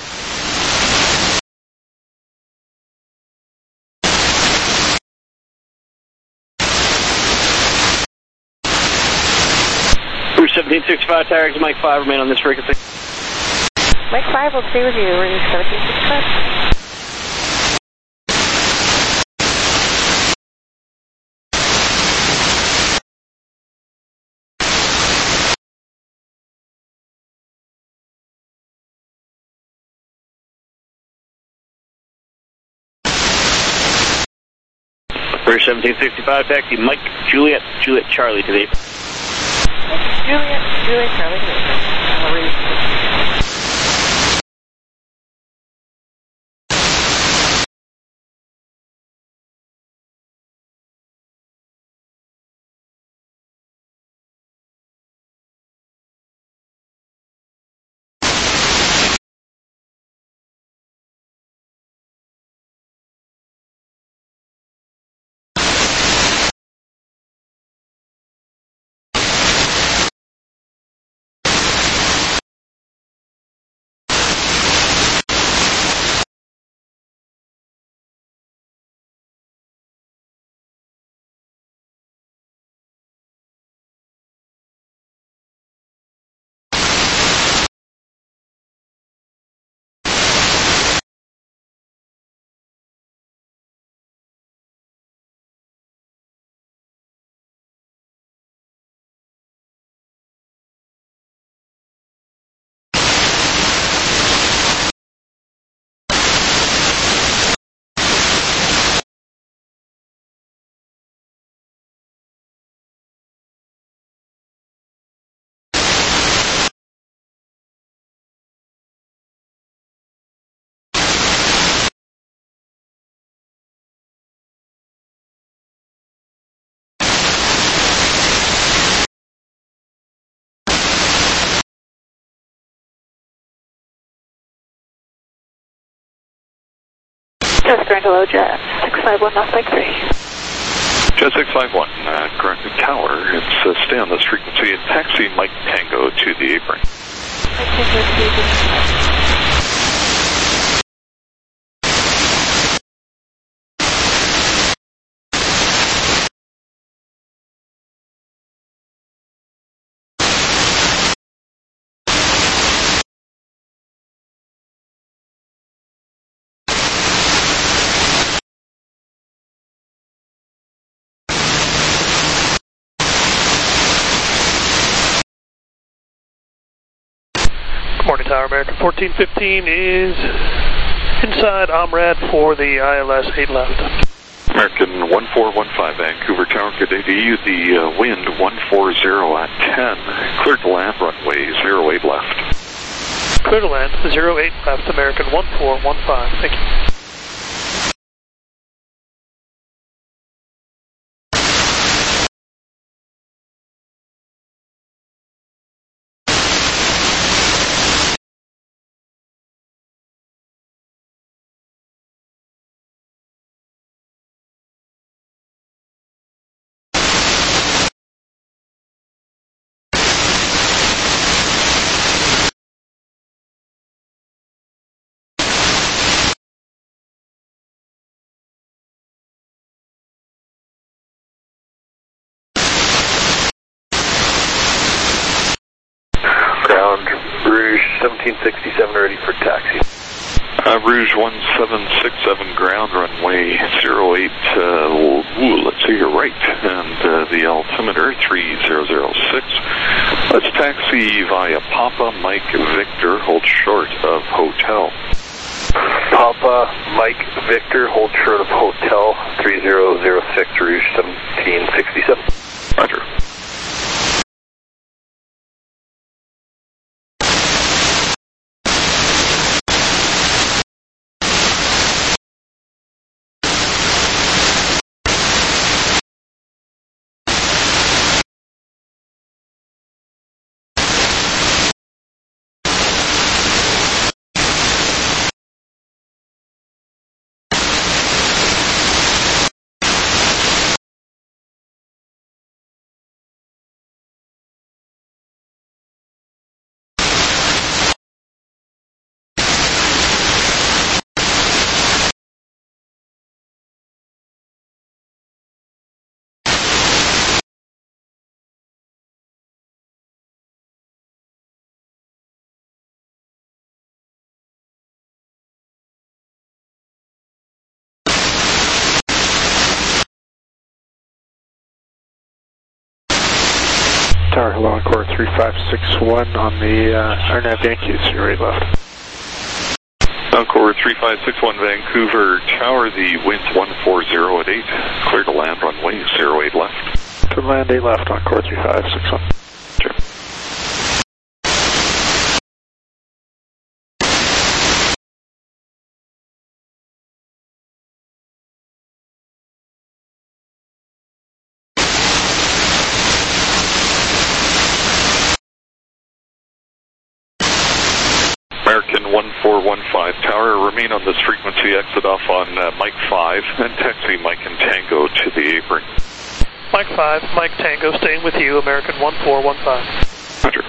Rouge seventeen sixty-five, tags Mike five, remain on this frequency. Mike five will stay with you, Rouge seventeen sixty-five. Rouge seventeen sixty-five, taxi Mike Juliet, Juliet Charlie to the apron. Juliet, Juliet Charlie to the apron. Just Grand Hello, Jet six five one, North Lake three. Jet six five one, uh, Grand Tower, it's uh, stay on this frequency and taxi Mike Tango to the apron. Good morning, Tower. American fourteen fifteen is inside Omrad for the I L S eight left. American one four one five, Vancouver Tower, good day to you. The uh, wind one forty at ten, cleared to land, runway zero eight left. Clear to land, zero eight left, American one four one five. Thank you. Ground, Rouge seventeen sixty-seven ready for taxi. Uh, Rouge one seven six seven, ground, runway zero eight, uh, ooh, let's see here, right, and uh, the altimeter three zero zero six. Let's taxi via Papa Mike Victor, hold short of hotel. Papa Mike Victor, hold short of hotel, three zero zero six, Rouge seventeen sixty-seven. Roger. Tower, hello, Encore three five six one on the uh, R N A V Yankees, you're right left. Encore three five six one, Vancouver Tower, the wind's one forty at eight, clear to land, runway zero eight left. To land eight left, Encore three five six one. Sure. American one four one five, Tower, remain on this frequency, exit off on uh, Mike five, and taxi Mike and Tango to the apron. Mike five, Mike Tango, staying with you, American one four one five. Roger.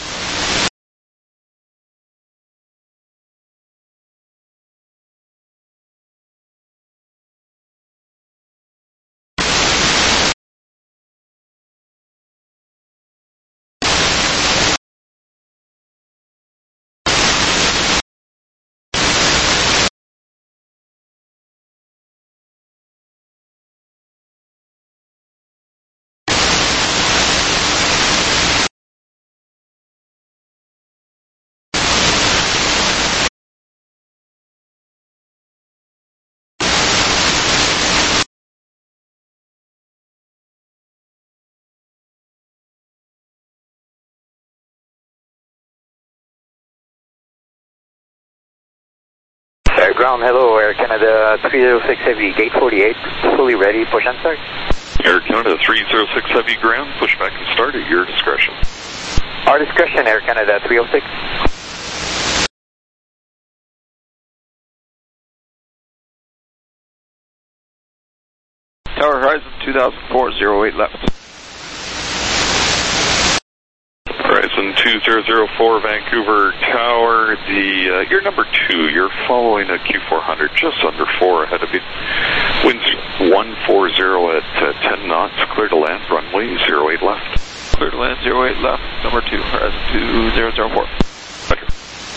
Air ground, hello, Air Canada three zero six Heavy, gate forty-eight, fully ready, push and start. Air Canada three zero six Heavy, ground, push back and start at your discretion. Our discretion, Air Canada three oh six. Tower Horizon two thousand four, zero eight left. Horizon two thousand four, Vancouver Tower, the, uh, you're number two, you're following a Q four hundred, just under four ahead of you. Winds one forty at uh, ten knots, clear to land, runway zero eight left. Clear to land, zero eight left, number two, Horizon two thousand four. Roger.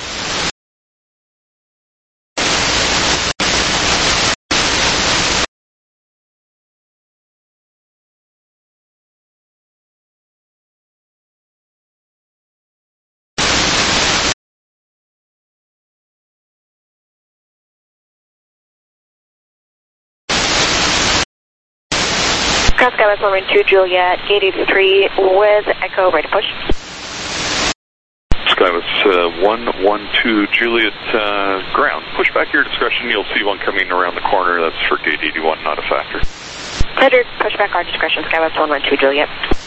Cross Skywest one two Juliet, gate eighty-three with Echo, ready to push. Skywest uh, one one two Juliet, uh, ground. Push back your discretion, you'll see one coming around the corner, that's for gate eighty-one, not a factor. Roger, push back our discretion, Skywest one one two Juliet.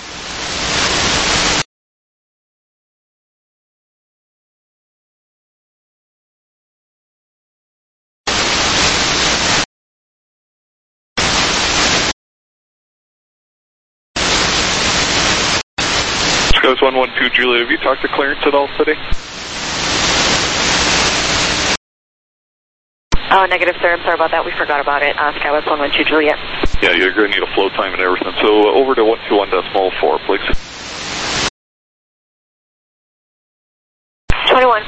Skywest one one two Juliet, have you talked to clearance at all today? Oh, negative, sir. I'm sorry about that. We forgot about it. Uh, Skywest one one two Juliet. Yeah, you're going to need a flow time and everything. So uh, over to one two one decimal four, please. twenty-one.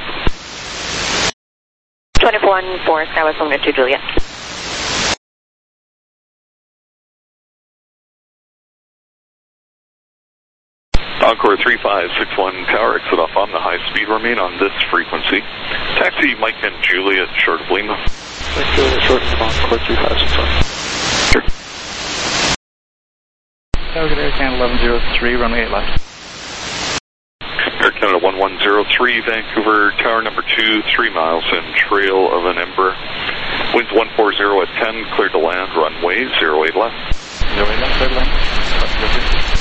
twenty-one four, Skywest one one two Juliet. Encore three five six one Tower, exit off on the high speed, remain on this frequency. Taxi Mike and Juliet, short of Lima. Mike Juliet, short of Encore three five six one. Sure. Tower, good Air Canada eleven oh three, runway eight left. Air Canada one one oh three, Vancouver Tower number two, three miles in trail of an Ember. Winds one forty at ten, clear to land, runway zero eight left. zero eight left, clear to land.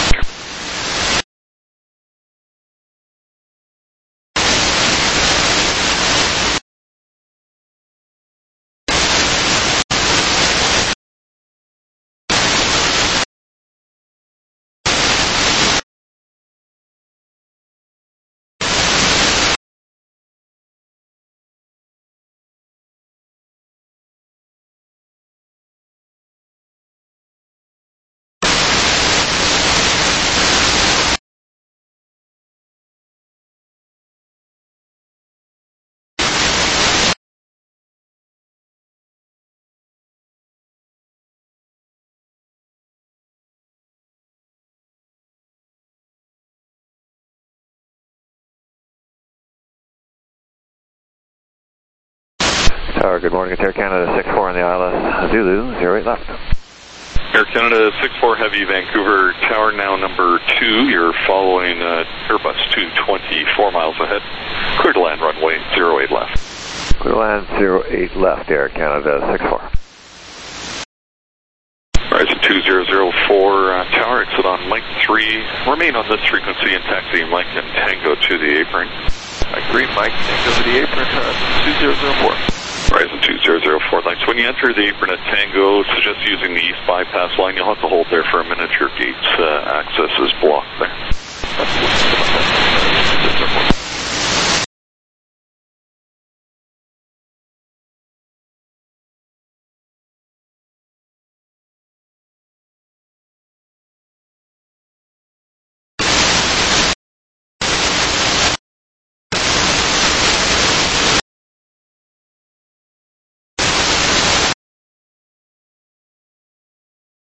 Tower, good morning. It's Air Canada six four on the I L S Zulu, zero eight left. Air Canada six four Heavy, Vancouver Tower now number two. You're following uh, Airbus two twenty, four miles ahead. Clear to land, runway zero eight left. Clear to land, zero eight left, Air Canada six four. Horizon two thousand four, uh, Tower, exit on Mike three. Remain on this frequency and taxi Mike and Tango to the apron. Mike three, Mike, Tango to the apron, two thousand four. Horizon two thousand four, thanks. When you enter the apron at Tango, suggest using the east bypass line. You'll have to hold there for a minute. Your gate's uh, access is blocked there.